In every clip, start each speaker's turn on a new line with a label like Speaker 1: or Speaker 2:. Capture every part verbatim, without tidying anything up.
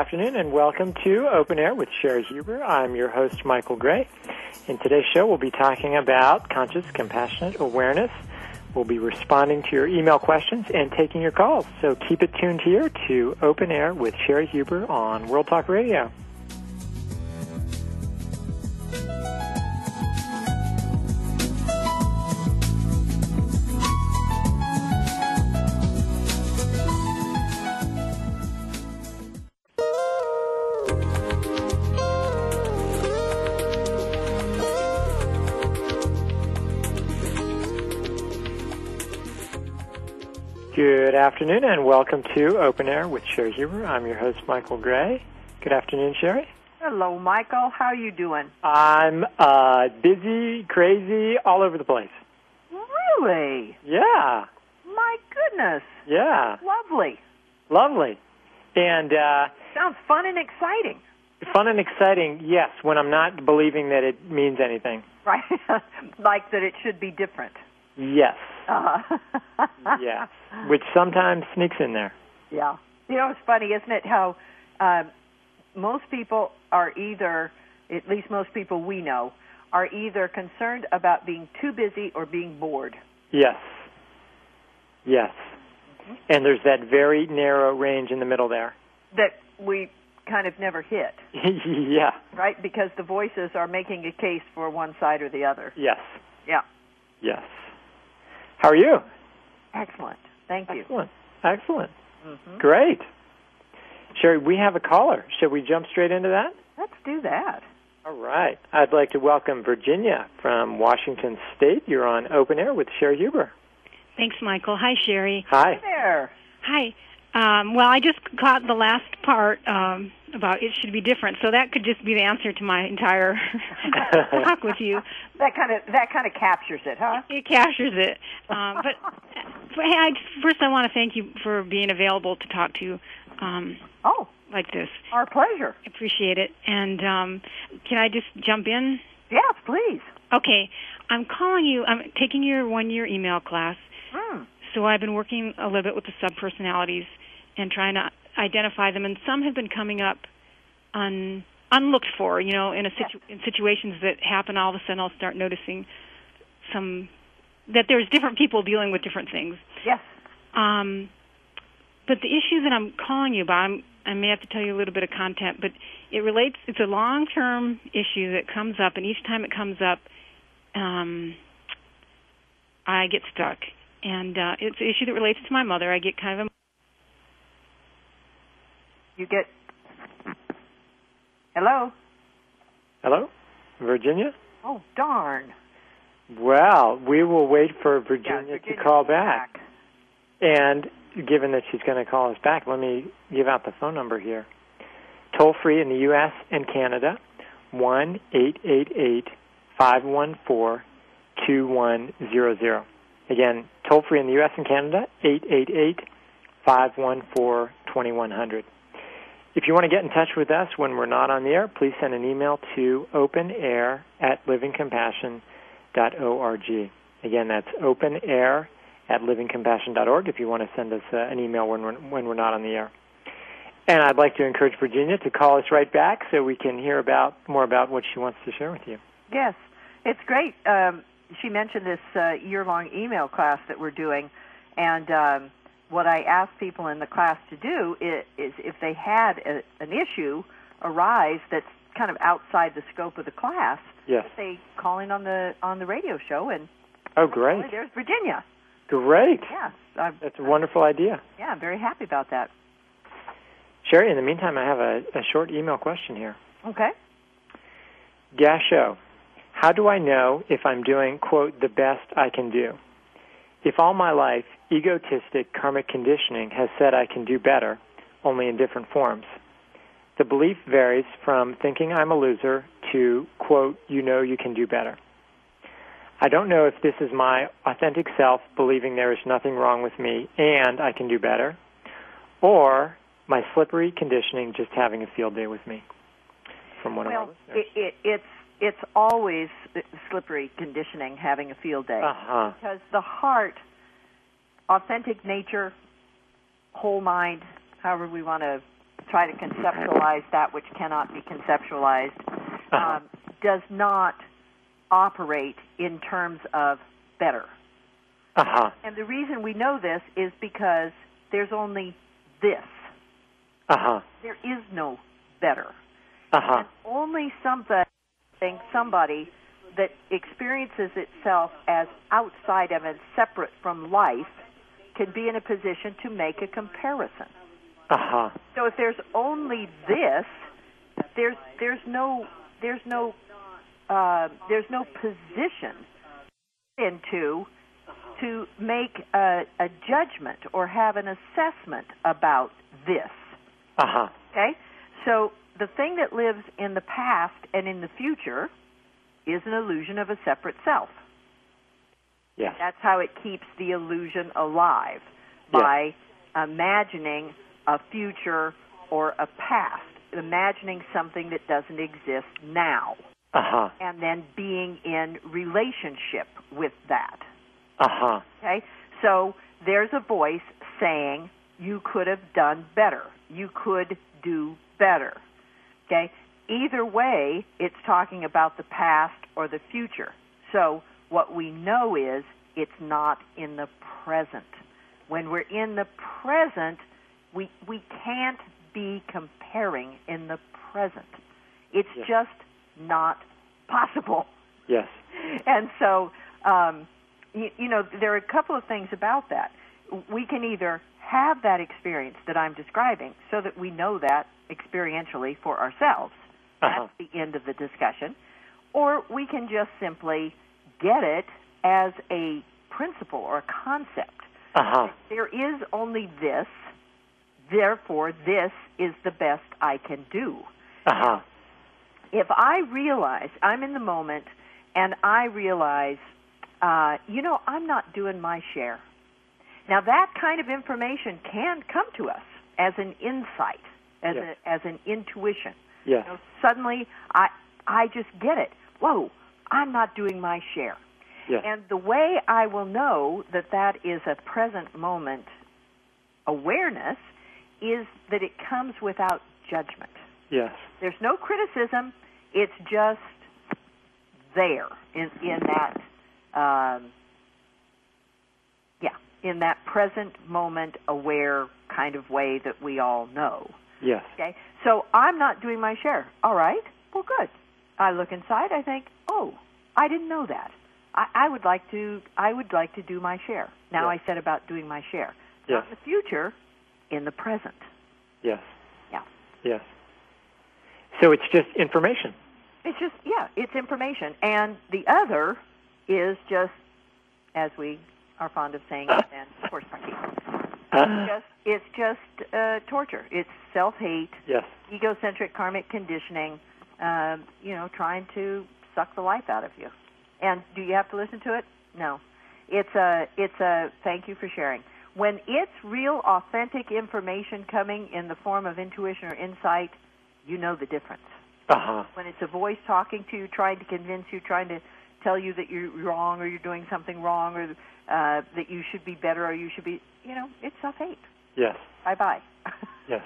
Speaker 1: afternoon, and welcome to Open Air with Sherry Huber. I'm your host, Michael Gray. In today's show, we'll be talking about conscious, compassionate awareness. We'll be responding to your email questions and taking your calls. So keep it tuned here to Open Air with Sherry Huber on World Talk Radio. Good afternoon, and welcome to Open Air with Sherry Huber. I'm your host, Michael Gray. Good afternoon, Sherry.
Speaker 2: Hello, Michael. How are you doing?
Speaker 1: I'm uh, busy, crazy, all over the place.
Speaker 2: Really?
Speaker 1: Yeah.
Speaker 2: My goodness.
Speaker 1: Yeah.
Speaker 2: Lovely.
Speaker 1: Lovely. And uh,
Speaker 2: sounds fun and exciting.
Speaker 1: Fun and exciting, yes, when I'm not believing that it means anything.
Speaker 2: Right. Like that it should be different.
Speaker 1: Yes.
Speaker 2: Uh-huh.
Speaker 1: Yes. Which sometimes sneaks in there.
Speaker 2: Yeah. You know, it's funny, isn't it, how uh, most people are either, at least most people we know, are either concerned about being too busy or being bored.
Speaker 1: Yes. Yes. Mm-hmm. And there's that very narrow range in the middle there.
Speaker 2: That we kind of never hit.
Speaker 1: Yeah.
Speaker 2: Right? Because the voices are making a case for one side or the other.
Speaker 1: Yes.
Speaker 2: Yeah.
Speaker 1: Yes. How are you?
Speaker 2: Excellent. Thank you.
Speaker 1: Excellent. Excellent.
Speaker 2: Mm-hmm.
Speaker 1: Great. Sherry, we have a caller. Should we jump straight into that?
Speaker 2: Let's do that.
Speaker 1: All right. I'd like to welcome Virginia from Washington State. You're on Open Air with Sherry Huber.
Speaker 3: Thanks, Michael. Hi, Sherry.
Speaker 1: Hi.
Speaker 2: Hi there.
Speaker 3: Hi. Um, well, I just caught the last part um, about it should be different, so that could just be the answer to my entire talk with you.
Speaker 2: That kind of that kind of captures it, huh?
Speaker 3: It captures it. Um, but, but hey, I, first I want to thank you for being available to talk to um,
Speaker 2: oh,
Speaker 3: like this.
Speaker 2: Our pleasure.
Speaker 3: Appreciate it. And um, can I just jump in?
Speaker 2: Yes, please.
Speaker 3: Okay. I'm calling you. I'm taking your one-year email class.
Speaker 2: Hmm.
Speaker 3: So I've been working a little bit with the subpersonalities and trying to identify them, and some have been coming up un, unlooked for, you know, in a situ, in situations that happen. All of a sudden I'll start noticing some, that there's different people dealing with different things.
Speaker 2: Yes.
Speaker 3: Um, but the issue that I'm calling you about, I'm, I may have to tell you a little bit of content, but it relates, it's a long-term issue that comes up, and each time it comes up, um, I get stuck. And uh, it's an issue that relates to my mother. I get kind of a...
Speaker 2: You get... Hello?
Speaker 1: Hello? Virginia?
Speaker 2: Oh, darn.
Speaker 1: Well, we will wait for Virginia,
Speaker 2: yeah, Virginia
Speaker 1: to call back.
Speaker 2: back.
Speaker 1: And given that she's going to call us back, let me give out the phone number here. Toll-free in the U S and Canada, one eight eight eight, five one four, two one zero zero. Again, toll-free in the U S and Canada, eight eight eight, five one four, two one zero zero. If you want to get in touch with us when we're not on the air, please send an email to openair at livingcompassion dot org. Again, that's openair at livingcompassion dot org if you want to send us uh, an email when we're, when we're not on the air. And I'd like to encourage Virginia to call us right back so we can hear about more about what she wants to share with you.
Speaker 2: Yes, it's great. Um, she mentioned this uh, year-long email class that we're doing, and um, what I ask people in the class to do is, is if they had a, an issue arise that's kind of outside the scope of the class,
Speaker 1: yes,
Speaker 2: they call in on the on the radio show and
Speaker 1: oh, great!
Speaker 2: Oh, there's Virginia.
Speaker 1: Great.
Speaker 2: Yes, yeah,
Speaker 1: that's a wonderful idea.
Speaker 2: Yeah, I'm very happy about that.
Speaker 1: Sherry, in the meantime, I have a, a short email question here.
Speaker 2: Okay.
Speaker 1: Gasho, how do I know if I'm doing, quote, the best I can do? If all my life, egotistic karmic conditioning has said I can do better, only in different forms. The belief varies from thinking I'm a loser to, quote, you know you can do better. I don't know if this is my authentic self believing there is nothing wrong with me and I can do better, or my slippery conditioning just having a field day with me. From one
Speaker 2: well,
Speaker 1: of our listeners.
Speaker 2: It, it, it's it's always slippery conditioning having a field day.
Speaker 1: Uh-huh.
Speaker 2: Because the heart, authentic nature, whole mind, however we want to try to conceptualize that which cannot be conceptualized,
Speaker 1: uh-huh.
Speaker 2: um, does not operate in terms of better.
Speaker 1: Uh-huh.
Speaker 2: And the reason we know this is because there's only this.
Speaker 1: Uh-huh.
Speaker 2: There is no better.
Speaker 1: Uh-huh.
Speaker 2: And only something, somebody that experiences itself as outside of and separate from life can be in a position to make a comparison.
Speaker 1: Uh-huh.
Speaker 2: So if there's only this, there's there's no there's no uh, there's no position into to make a, a judgment or have an assessment about this.
Speaker 1: Uh-huh.
Speaker 2: Okay? So the thing that lives in the past and in the future is an illusion of a separate self.
Speaker 1: Yes.
Speaker 2: That's how it keeps the illusion alive,
Speaker 1: yes.
Speaker 2: by imagining a future or a past, imagining something that doesn't exist now,
Speaker 1: uh-huh.
Speaker 2: and then being in relationship with that.
Speaker 1: Uh-huh.
Speaker 2: Okay? So there's a voice saying, you could have done better. You could do better. Okay? Either way, it's talking about the past or the future. So what we know is it's not in the present. When we're in the present, we we can't be comparing in the present. It's
Speaker 1: yes.
Speaker 2: just not possible.
Speaker 1: Yes.
Speaker 2: And so, um, you, you know, there are a couple of things about that. We can either have that experience that I'm describing so that we know that experientially for ourselves.
Speaker 1: Uh-huh.
Speaker 2: That's the end of the discussion. Or we can just simply get it as a principle or a concept.
Speaker 1: Uh-huh.
Speaker 2: There is only this, therefore this is the best I can do.
Speaker 1: Uh-huh.
Speaker 2: If I realize, I'm in the moment, and I realize, uh, you know, I'm not doing my share. Now that kind of information can come to us as an insight, as,
Speaker 1: yes.
Speaker 2: a, as an intuition.
Speaker 1: Yes.
Speaker 2: You know, suddenly, I I just get it. Whoa, I'm not doing my share.
Speaker 1: Yes.
Speaker 2: And the way I will know that that is a present moment awareness is that it comes without judgment.
Speaker 1: Yes.
Speaker 2: There's no criticism. It's just there in in that um, yeah in that present moment aware kind of way that we all know.
Speaker 1: Yes.
Speaker 2: Okay, so I'm not doing my share. All right, well, good. I look inside. I think, oh, I didn't know that. I, I would like to. I would like to do my share. Now
Speaker 1: yes.
Speaker 2: I said about doing my share.
Speaker 1: Yes.
Speaker 2: Not in the future, in the present.
Speaker 1: Yes.
Speaker 2: Yeah.
Speaker 1: Yes. So it's just information.
Speaker 2: It's just yeah, it's information, and the other is just, as we are fond of saying, uh. and horse party. It's just, it's just uh, torture. It's self-hate,
Speaker 1: yes.
Speaker 2: egocentric karmic conditioning, um, you know, trying to suck the life out of you. And do you have to listen to it? No. It's a, it's a thank you for sharing. When it's real, authentic information coming in the form of intuition or insight, you know the difference.
Speaker 1: Uh-huh.
Speaker 2: When it's a voice talking to you, trying to convince you, trying to tell you that you're wrong or you're doing something wrong or uh, that you should be better or you should be, you know, it's self-hate.
Speaker 1: Yes.
Speaker 2: Bye-bye.
Speaker 1: Yes.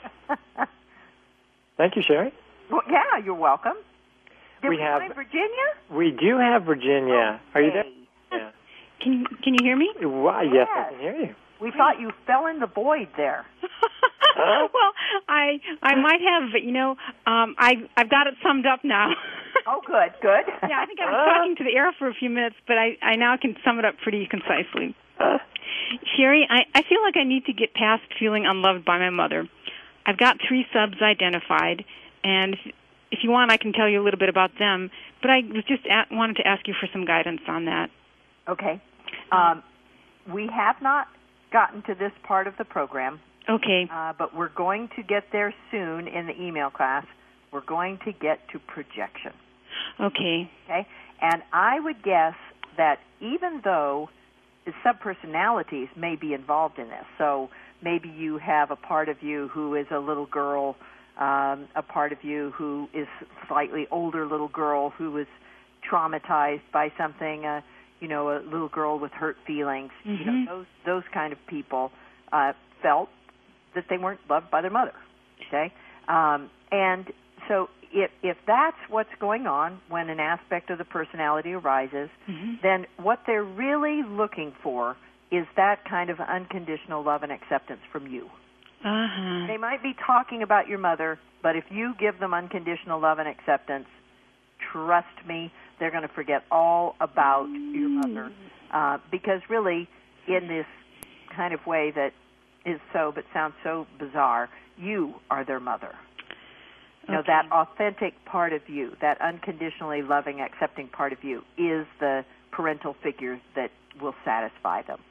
Speaker 1: Thank you, Sherry.
Speaker 2: Well, yeah, you're welcome. Did
Speaker 1: we,
Speaker 2: we
Speaker 1: have
Speaker 2: find Virginia?
Speaker 1: We do have Virginia.
Speaker 2: Okay.
Speaker 1: Are you there? Yeah.
Speaker 3: Can Can you hear me?
Speaker 1: Well, yes. yes, I can hear you.
Speaker 2: We thought you fell in the void there.
Speaker 3: Well, I I might have, but you know, um, I I've got it summed up now.
Speaker 2: Oh, good, good.
Speaker 3: Yeah, I think I was talking to the air for a few minutes, but I I now can sum it up pretty concisely. Sherry, I I feel like I need to get past feeling unloved by my mother. I've got three subs identified, and if, if you want, I can tell you a little bit about them. But I was just at, wanted to ask you for some guidance on that.
Speaker 2: Okay. Um, we have not gotten to this part of the program.
Speaker 3: Okay.
Speaker 2: Uh, but we're going to get there soon in the email class. We're going to get to projection.
Speaker 3: Okay.
Speaker 2: Okay? And I would guess that even though the subpersonalities may be involved in this, so maybe you have a part of you who is a little girl, um, a part of you who is slightly older little girl who was traumatized by something, uh, you know, a little girl with hurt feelings.
Speaker 3: Mm-hmm.
Speaker 2: You know, those those kind of people uh, felt that they weren't loved by their mother. Okay, Um, and so if, if that's what's going on when an aspect of the personality arises, mm-hmm. then what they're really looking for is that kind of unconditional love and acceptance from you.
Speaker 3: Uh-huh.
Speaker 2: They might be talking about your mother, but if you give them unconditional love and acceptance, trust me, they're going to forget all about mm. your mother. Uh, because really, in this kind of way that is so, but sounds so bizarre, you are their mother. You know,
Speaker 3: okay.
Speaker 2: that authentic part of you, that unconditionally loving, accepting part of you, is the parental figure that will satisfy them.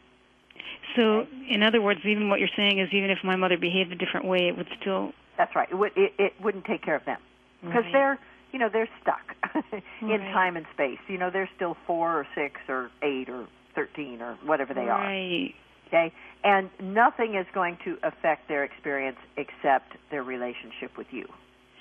Speaker 3: So, in other words, even what you're saying is even if my mother behaved a different way, it would still...
Speaker 2: That's right. It, would, it, it wouldn't take care of them. Because
Speaker 3: right.
Speaker 2: they're, you know, they're stuck in
Speaker 3: right.
Speaker 2: time and space. You know, they're still four or six or eight or thirteen or whatever they are.
Speaker 3: Right.
Speaker 2: Okay? And nothing is going to affect their experience except their relationship with you.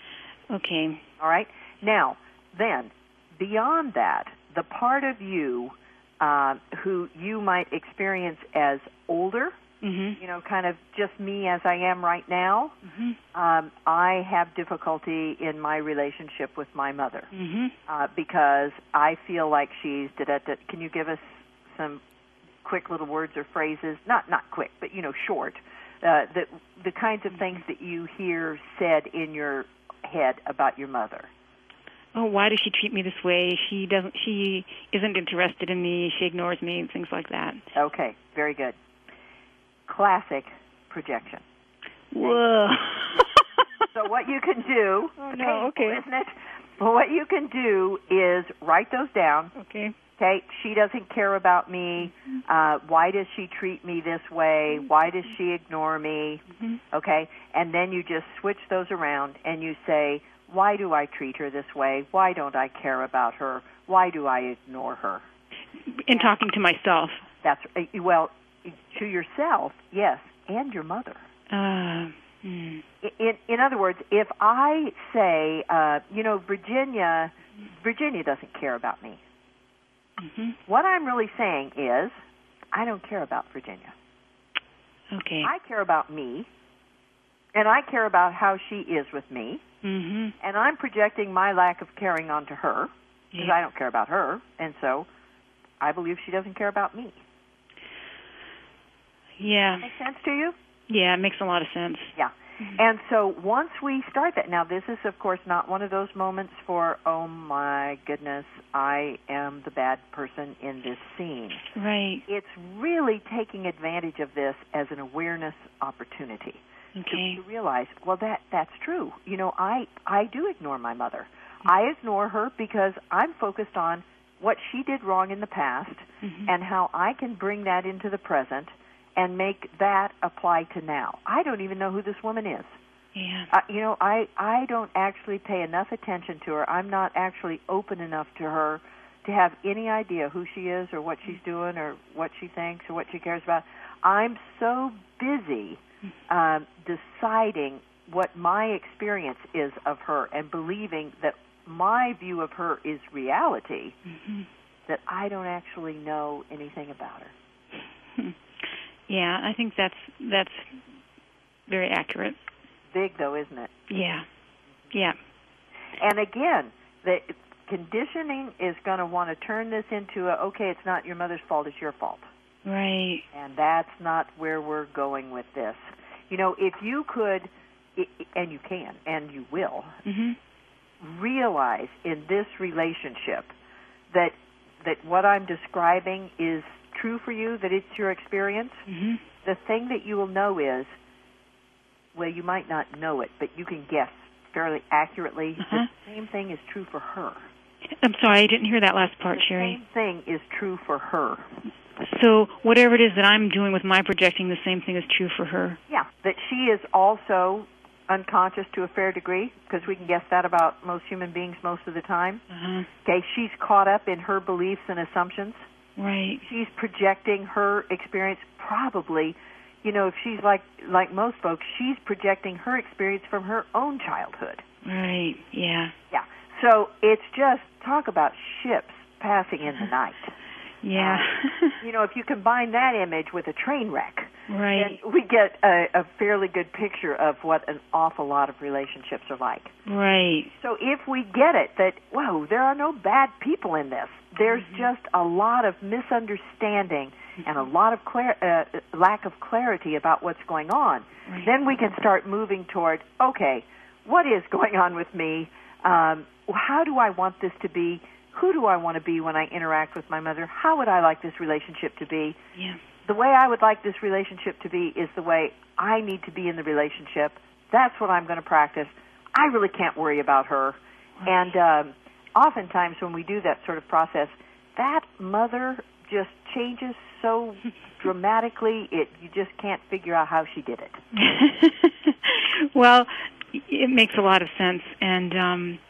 Speaker 3: Okay.
Speaker 2: All right? Now, then, beyond that, the part of you uh, who you might experience as older,
Speaker 3: mm-hmm.
Speaker 2: you know, kind of just me as I am right now,
Speaker 3: mm-hmm.
Speaker 2: um, I have difficulty in my relationship with my mother
Speaker 3: mm-hmm.
Speaker 2: uh, because I feel like she's, da-da-da. Can you give us some quick little words or phrases? Not not quick, but, you know, short. Uh, the, the kinds of things that you hear said in your head about your mother.
Speaker 3: Oh, why does she treat me this way? She doesn't. She isn't interested in me. She ignores me, and things like that.
Speaker 2: Okay, very good. Classic projection.
Speaker 3: Whoa.
Speaker 2: So what you can do,
Speaker 3: oh no, okay.
Speaker 2: Isn't it? Well, what you can do is write those down.
Speaker 3: Okay.
Speaker 2: Okay, she doesn't care about me. Uh, why does she treat me this way? Why does she ignore me?
Speaker 3: Mm-hmm.
Speaker 2: Okay, and then you just switch those around and you say, why do I treat her this way? Why don't I care about her? Why do I ignore her?
Speaker 3: In talking to myself.
Speaker 2: That's well, to yourself, yes, and your mother.
Speaker 3: Uh, hmm.
Speaker 2: In in other words, if I say, uh, you know, Virginia, Virginia doesn't care about me.
Speaker 3: Mm-hmm.
Speaker 2: What I'm really saying is, I don't care about Virginia.
Speaker 3: Okay.
Speaker 2: I care about me, and I care about how she is with me,
Speaker 3: mm-hmm.
Speaker 2: and I'm projecting my lack of caring onto her because
Speaker 3: yeah.
Speaker 2: I don't care about her, and so I believe she doesn't care about me.
Speaker 3: Yeah.
Speaker 2: Make sense to you?
Speaker 3: Yeah, it makes a lot of sense.
Speaker 2: Yeah. Mm-hmm. And so once we start that, now this is, of course, not one of those moments for, oh, my goodness, I am the bad person in this scene.
Speaker 3: Right.
Speaker 2: It's really taking advantage of this as an awareness opportunity.
Speaker 3: Okay.
Speaker 2: To, to realize, well, that that's true. You know, I, I do ignore my mother. Mm-hmm. I ignore her because I'm focused on what she did wrong in the past mm-hmm. and how I can bring that into the present and make that apply to now. I don't even know who this woman is.
Speaker 3: Yeah.
Speaker 2: Uh, you know, I, I don't actually pay enough attention to her. I'm not actually open enough to her to have any idea who she is or what she's doing or what she thinks or what she cares about. I'm so busy um, deciding what my experience is of her and believing that my view of her is reality
Speaker 3: mm-hmm.
Speaker 2: that I don't actually know anything about her.
Speaker 3: Yeah, I think that's that's very accurate.
Speaker 2: Big, though, isn't it?
Speaker 3: Yeah, yeah.
Speaker 2: And again, the conditioning is going to want to turn this into a, okay, it's not your mother's fault, it's your fault.
Speaker 3: Right.
Speaker 2: And that's not where we're going with this. You know, if you could, and you can, and you will,
Speaker 3: mm-hmm.
Speaker 2: realize in this relationship that that what I'm describing is true for you, that it's your experience,
Speaker 3: mm-hmm.
Speaker 2: the thing that you will know is, well, you might not know it, but you can guess fairly accurately
Speaker 3: uh-huh.
Speaker 2: the same thing is true for her.
Speaker 3: I'm sorry, I didn't hear that last part,
Speaker 2: the
Speaker 3: Sherry.
Speaker 2: The same thing is true for her.
Speaker 3: So whatever it is that I'm doing with my projecting, the same thing is true for her.
Speaker 2: Yeah, that she is also unconscious to a fair degree, because we can guess that about most human beings most of the time.
Speaker 3: Uh-huh.
Speaker 2: Okay, she's caught up in her beliefs and assumptions.
Speaker 3: Right.
Speaker 2: She's projecting her experience probably, you know, if she's like like most folks, she's projecting her experience from her own childhood.
Speaker 3: Right, yeah.
Speaker 2: Yeah. So it's just, talk about ships passing in the night.
Speaker 3: Yeah.
Speaker 2: uh, you know, if you combine that image with a train wreck,
Speaker 3: Right.
Speaker 2: then we get a, a fairly good picture of what an awful lot of relationships are like.
Speaker 3: Right.
Speaker 2: So if we get it that, whoa, there are no bad people in this, there's mm-hmm. just a lot of misunderstanding mm-hmm. and a lot of clar- uh, lack of clarity about what's going on, right. then we can start moving toward, okay, what is going on with me? Um, how do I want this to be? Who do I want to be when I interact with my mother? How would I like this relationship to be?
Speaker 3: Yeah.
Speaker 2: The way I would like this relationship to be is the way I need to be in the relationship. That's what I'm going to practice. I really can't worry about her. Right. And um, oftentimes when we do that sort of process, that mother just changes so dramatically, it you just can't figure out how she did it.
Speaker 3: Well, it makes a lot of sense. And, um,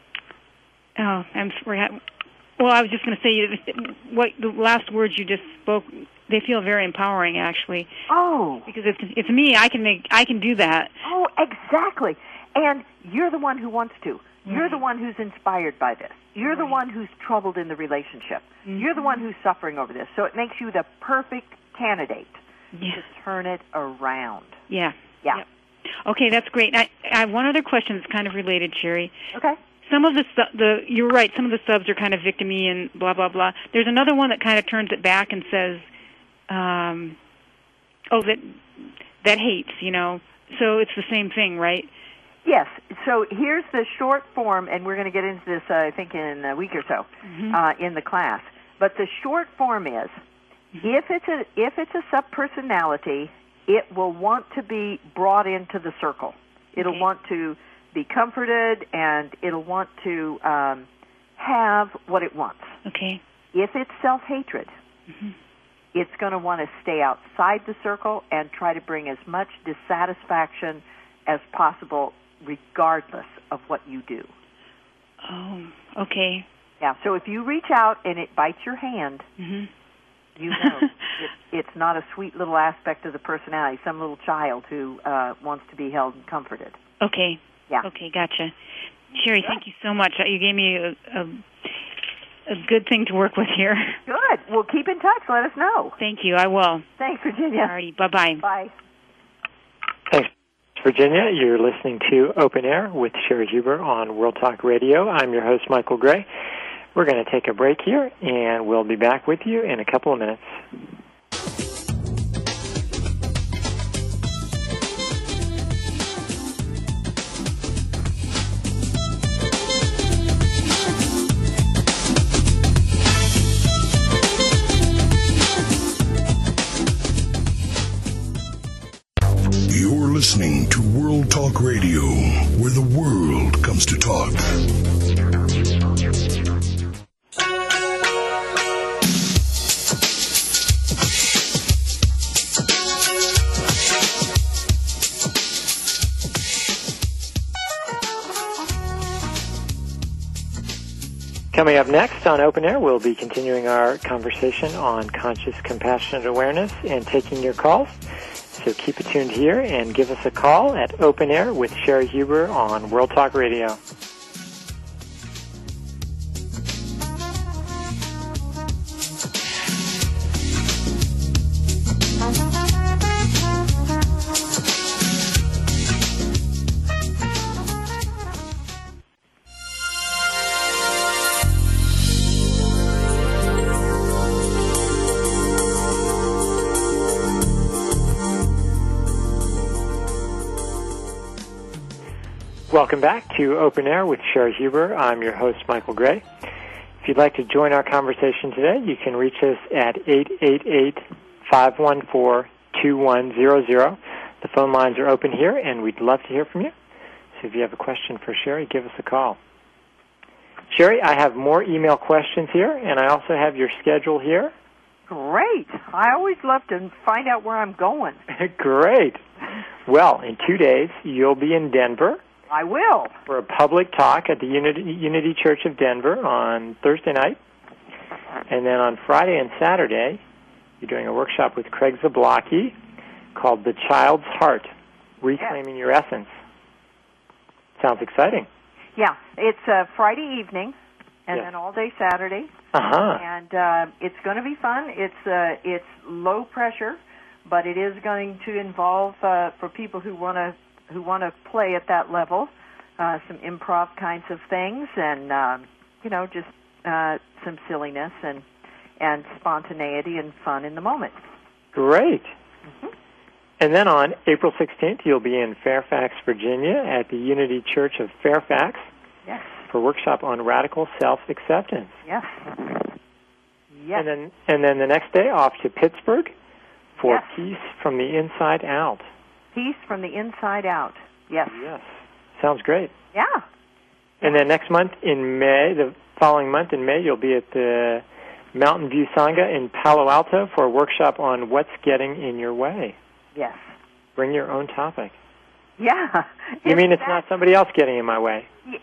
Speaker 3: oh, I'm sorry. Well, I was just going to say, what the last words you just spoke, they feel very empowering, actually.
Speaker 2: Oh,
Speaker 3: because it's it's me. I can make. I can do that.
Speaker 2: Oh, exactly. And you're the one who wants to. You're
Speaker 3: Right.
Speaker 2: the one who's inspired by this. You're
Speaker 3: Right.
Speaker 2: the one who's troubled in the relationship.
Speaker 3: Mm-hmm.
Speaker 2: You're the one who's suffering over this. So it makes you the perfect candidate
Speaker 3: Yeah.
Speaker 2: to turn it around.
Speaker 3: Yeah.
Speaker 2: Yeah.
Speaker 3: Yep. Okay, that's great. I, I have one other question that's kind of related, Sherry.
Speaker 2: Okay.
Speaker 3: Some of the su- the you're right. Some of the subs are kind of victim-y and blah blah blah. There's another one that kind of turns it back and says, um, "Oh, that that hates," you know. So it's the same thing, right?
Speaker 2: Yes. So here's the short form, and we're going to get into this, uh, I think, in a week or so
Speaker 3: Mm-hmm.
Speaker 2: uh, in the class. But the short form is, if it's a if it's a subpersonality, it will want to be brought into the circle. It'll
Speaker 3: Okay.
Speaker 2: want to be comforted, and it'll want to um, have what it wants.
Speaker 3: Okay.
Speaker 2: If it's self-hatred,
Speaker 3: Mm-hmm.
Speaker 2: it's going to want to stay outside the circle and try to bring as much dissatisfaction as possible, regardless of what you do.
Speaker 3: Oh, okay.
Speaker 2: Yeah, so if you reach out and it bites your hand,
Speaker 3: Mm-hmm.
Speaker 2: you know it, it's not a sweet little aspect of the personality, some little child who uh, wants to be held and comforted.
Speaker 3: Okay.
Speaker 2: Yeah.
Speaker 3: Okay, gotcha. Sherry, thank you so much. You gave me a, a, a good thing to work with here.
Speaker 2: Good. Well, keep in touch. Let us know.
Speaker 3: Thank you. I will.
Speaker 2: Thanks, Virginia.
Speaker 3: All righty. Bye-bye.
Speaker 2: Bye.
Speaker 1: Thanks, Virginia. You're listening to Open Air with Sherry Huber on World Talk Radio. I'm your host, Michael Gray. We're going to take a break here, and we'll be back with you in a couple of minutes.
Speaker 4: You're listening to World Talk Radio, where the world comes to talk.
Speaker 1: Coming up next on Open Air, we'll be continuing our conversation on conscious, compassionate awareness and taking your calls. So keep it tuned here and give us a call at Open Air with Sherry Huber on World Talk Radio. Welcome back to Open Air with Sherry Huber. I'm your host, Michael Gray. If you'd like to join our conversation today, you can reach us at eight eight eight, five one four, two one zero zero. The phone lines are open here, and we'd love to hear from you. So if you have a question for Sherry, give us a call. Sherry, I have more email questions here, and I also have your schedule here.
Speaker 2: Great. I always love to find out where I'm going.
Speaker 1: Great. Well, in two days, you'll be in Denver.
Speaker 2: I will.
Speaker 1: For a public talk at the Unity, Unity Church of Denver on Thursday night. And then on Friday and Saturday, you're doing a workshop with Craig Zablocki called The Child's Heart, Reclaiming Your Essence. Sounds exciting.
Speaker 2: Yeah, it's uh, Friday evening and
Speaker 1: yes.
Speaker 2: then all day Saturday.
Speaker 1: Uh-huh.
Speaker 2: And uh, it's going to be fun. It's uh, it's low pressure, but it is going to involve uh, for people who want to who want to play at that level, uh, some improv kinds of things, and uh, you know, just uh, some silliness and and spontaneity and fun in the moment.
Speaker 1: Great.
Speaker 2: Mm-hmm.
Speaker 1: And then on April sixteenth, you'll be in Fairfax, Virginia, at the Unity Church of Fairfax.
Speaker 2: Yes.
Speaker 1: For a workshop on radical self-acceptance.
Speaker 2: Yes. Yes.
Speaker 1: And then, and then the next day, off to Pittsburgh for
Speaker 2: yes.
Speaker 1: Peace from the Inside Out.
Speaker 2: Peace from the Inside Out. Yes.
Speaker 1: Yes. Sounds great.
Speaker 2: Yeah.
Speaker 1: And then next month in May, the following month in May, you'll be at the Mountain View Sangha in Palo Alto for a workshop on what's getting in your way.
Speaker 2: Yes.
Speaker 1: Bring your own topic.
Speaker 2: Yeah.
Speaker 1: You mean it's not somebody else getting in my way?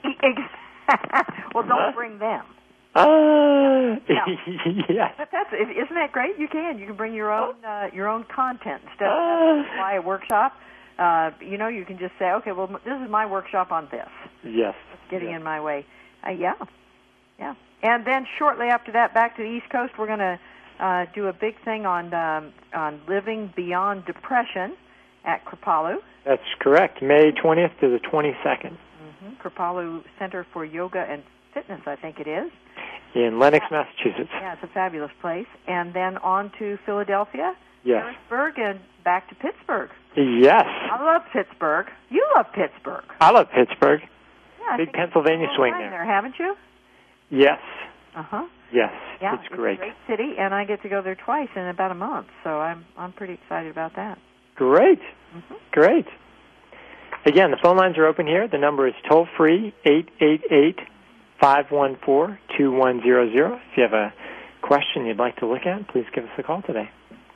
Speaker 2: Well, don't huh? bring them.
Speaker 1: Ah, uh,
Speaker 2: no.
Speaker 1: yes.
Speaker 2: But that's isn't that great? You can. You can bring your own uh, your own content instead of uh, fly a workshop. Uh, you know, you can just say, okay, well, this is my workshop on this.
Speaker 1: Yes.
Speaker 2: It's getting
Speaker 1: yes.
Speaker 2: in my way. Uh, yeah. Yeah. And then shortly after that, back to the East Coast, we're going to uh, do a big thing on um, on living beyond depression at Kripalu.
Speaker 1: That's correct. May twentieth to the twenty-second.
Speaker 2: Mm-hmm. Kripalu Center for Yoga and Fitness, I think it is.
Speaker 1: In Lenox, Massachusetts.
Speaker 2: Yeah, it's a fabulous place. And then on to Philadelphia,
Speaker 1: yes.
Speaker 2: Harrisburg, and back to Pittsburgh.
Speaker 1: Yes.
Speaker 2: I love Pittsburgh. You love Pittsburgh.
Speaker 1: I love Pittsburgh.
Speaker 2: Yeah,
Speaker 1: Big Pennsylvania swing there.
Speaker 2: there. Haven't you?
Speaker 1: Yes.
Speaker 2: Uh-huh.
Speaker 1: Yes,
Speaker 2: yeah,
Speaker 1: it's great.
Speaker 2: It's a great city, and I get to go there twice in about a month, so I'm I'm pretty excited about that.
Speaker 1: Great.
Speaker 2: Mm-hmm.
Speaker 1: Great. Again, the phone lines are open here. The number is toll-free, eight eight eight, five one four, two one zero zero. If you have a question you'd like to look at, please give us a call today.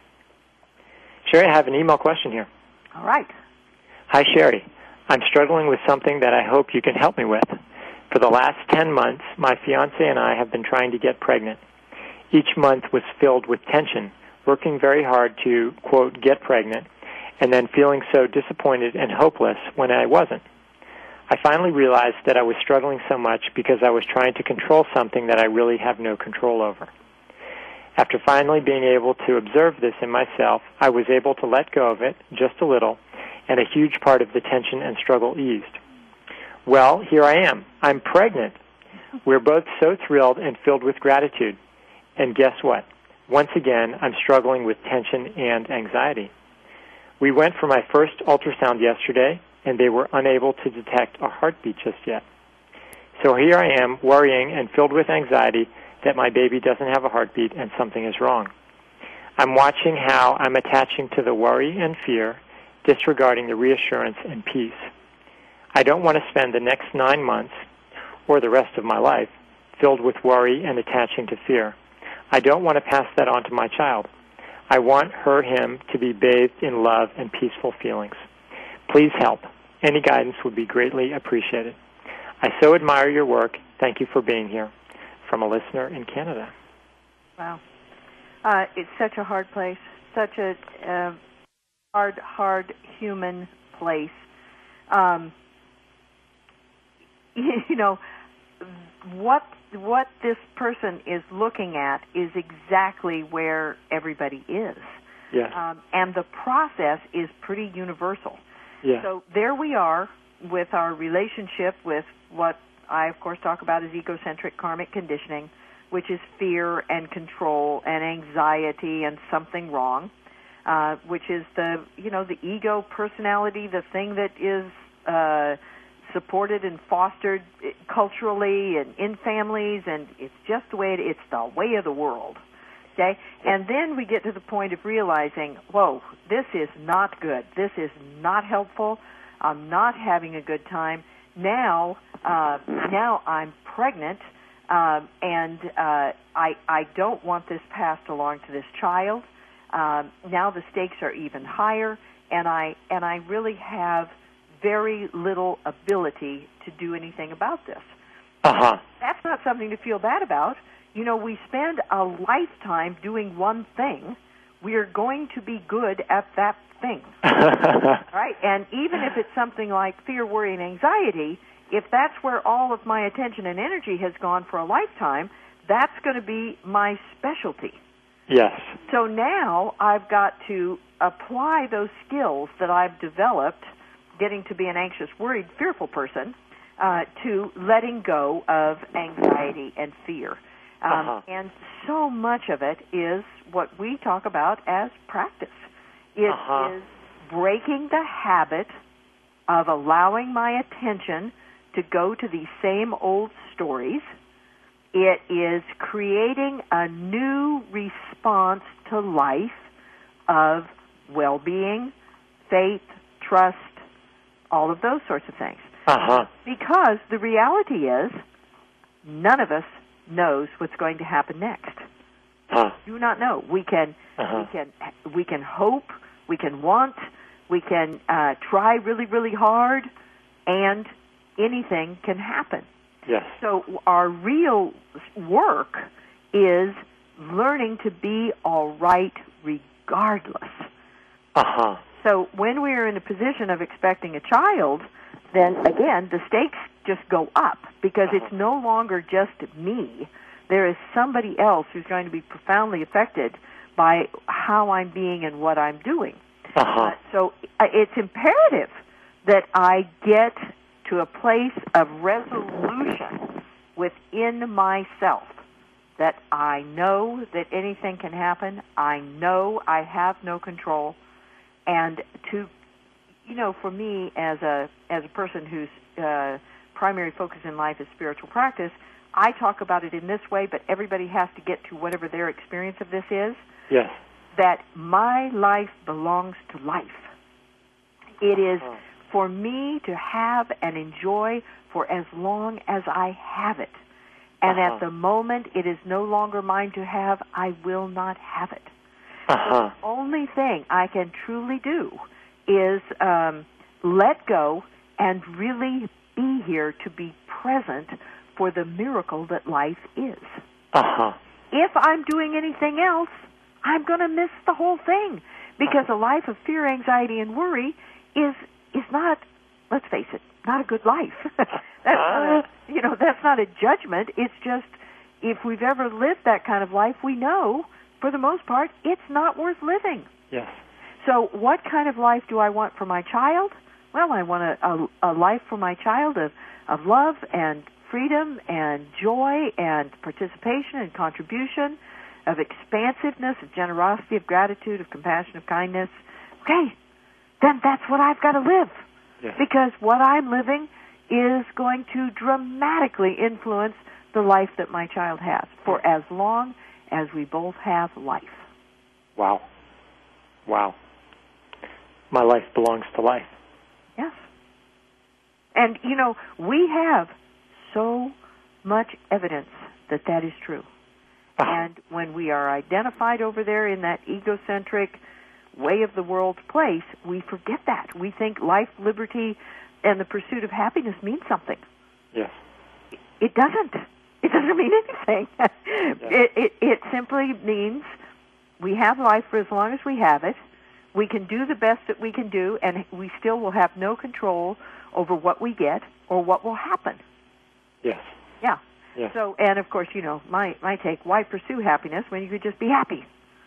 Speaker 1: Sherry, I have an email question here.
Speaker 2: All right.
Speaker 1: Hi, Sherry. I'm struggling with something that I hope you can help me with. For the last ten months, my fiancé and I have been trying to get pregnant. Each month was filled with tension, working very hard to, quote, get pregnant, and then feeling so disappointed and hopeless when I wasn't. I finally realized that I was struggling so much because I was trying to control something that I really have no control over. After finally being able to observe this in myself, I was able to let go of it just a little, and a huge part of the tension and struggle eased. Well, here I am. I'm pregnant. We're both so thrilled and filled with gratitude. And guess what? Once again, I'm struggling with tension and anxiety. We went for my first ultrasound yesterday, and they were unable to detect a heartbeat just yet. So here I am, worrying and filled with anxiety that my baby doesn't have a heartbeat and something is wrong. I'm watching how I'm attaching to the worry and fear, disregarding the reassurance and peace. I don't want to spend the next nine months, or the rest of my life, filled with worry and attaching to fear. I don't want to pass that on to my child. I want her, him, to be bathed in love and peaceful feelings. Please help. Any guidance would be greatly appreciated. I so admire your work. Thank you for being here. From a listener in Canada.
Speaker 2: Wow. Uh, it's such a hard place, such a uh, hard, hard human place. Um, you know, what what this person is looking at is exactly where everybody is.
Speaker 1: Yeah.
Speaker 2: Um, and the process is pretty universal.
Speaker 1: Yeah.
Speaker 2: So there we are with our relationship with what I, of course, talk about as egocentric karmic conditioning, which is fear and control and anxiety and something wrong, uh, which is the, you know, the ego personality, the thing that is uh, supported and fostered culturally and in families, and it's just the way it, it's the way of the world. Okay? And then we get to the point of realizing, whoa, this is not good. This is not helpful. I'm not having a good time. Now, uh, now I'm pregnant, um, and uh, I I don't want this passed along to this child. Um, now the stakes are even higher, and I and I really have very little ability to do anything about this.
Speaker 1: Uh-huh.
Speaker 2: That's not something to feel bad about. You know, we spend a lifetime doing one thing. We are going to be good at that thing. Right? And even if it's something like fear, worry, and anxiety, if that's where all of my attention and energy has gone for a lifetime, that's going to be my specialty.
Speaker 1: Yes.
Speaker 2: So now I've got to apply those skills that I've developed, getting to be an anxious, worried, fearful person, uh, to letting go of anxiety and fear. Um,
Speaker 1: uh-huh.
Speaker 2: And so much of it is what we talk about as practice. It
Speaker 1: uh-huh.
Speaker 2: is breaking the habit of allowing my attention to go to these same old stories. It is creating a new response to life of well-being, faith, trust, all of those sorts of things.
Speaker 1: Uh-huh.
Speaker 2: Because the reality is, none of us knows what's going to happen next.
Speaker 1: Huh.
Speaker 2: Do not know. We can,
Speaker 1: uh-huh.
Speaker 2: we can, we can hope, we can want, we can uh, try really, really hard, and anything can happen.
Speaker 1: Yes.
Speaker 2: So our real work is learning to be all right regardless.
Speaker 1: Uh-huh.
Speaker 2: So when we are in a position of expecting a child, then again, the stakes just go up because
Speaker 1: uh-huh.
Speaker 2: it's no longer just me. There is somebody else who's going to be profoundly affected by how I'm being and what I'm doing.
Speaker 1: Uh-huh.
Speaker 2: Uh, so uh, it's imperative that I get to a place of resolution within myself, that I know that anything can happen, I know I have no control, and to, you know, for me as a as a person whose uh, primary focus in life is spiritual practice, I talk about it in this way, but everybody has to get to whatever their experience of this is.
Speaker 1: Yes.
Speaker 2: That my life belongs to life. It is
Speaker 1: uh-huh.
Speaker 2: for me to have and enjoy for as long as I have it. And
Speaker 1: uh-huh.
Speaker 2: at the moment it is no longer mine to have, I will not have it.
Speaker 1: Uh-huh.
Speaker 2: The only thing I can truly do is um, let go and really be here to be present for the miracle that life is.
Speaker 1: Uh-huh.
Speaker 2: If I'm doing anything else, I'm going to miss the whole thing, because a life of fear, anxiety, and worry is is not, let's face it, not a good life. that's not a, you know, that's not a judgment. It's just, if we've ever lived that kind of life, we know, for the most part, it's not worth living.
Speaker 1: Yes.
Speaker 2: So what kind of life do I want for my child? Well, I want a, a, a life for my child of, of love and freedom and joy and participation and contribution, of expansiveness, of generosity, of gratitude, of compassion, of kindness. Okay, then that's what I've got to live.
Speaker 1: Yes.
Speaker 2: Because what I'm living is going to dramatically influence the life that my child has for as long as we both have life.
Speaker 1: Wow. Wow. My life belongs to life.
Speaker 2: Yes. And, you know, we have so much evidence that that is true. And when we are identified over there in that egocentric way of the world place, we forget that. We think life, liberty, and the pursuit of happiness means something.
Speaker 1: Yes.
Speaker 2: It doesn't. It doesn't mean anything.
Speaker 1: Yes.
Speaker 2: It, it, it simply means we have life for as long as we have it. We can do the best that we can do, and we still will have no control over what we get or what will happen.
Speaker 1: Yes.
Speaker 2: Yeah.
Speaker 1: Yes.
Speaker 2: So, and of course, you know, my, my take, why pursue happiness when you could just be happy?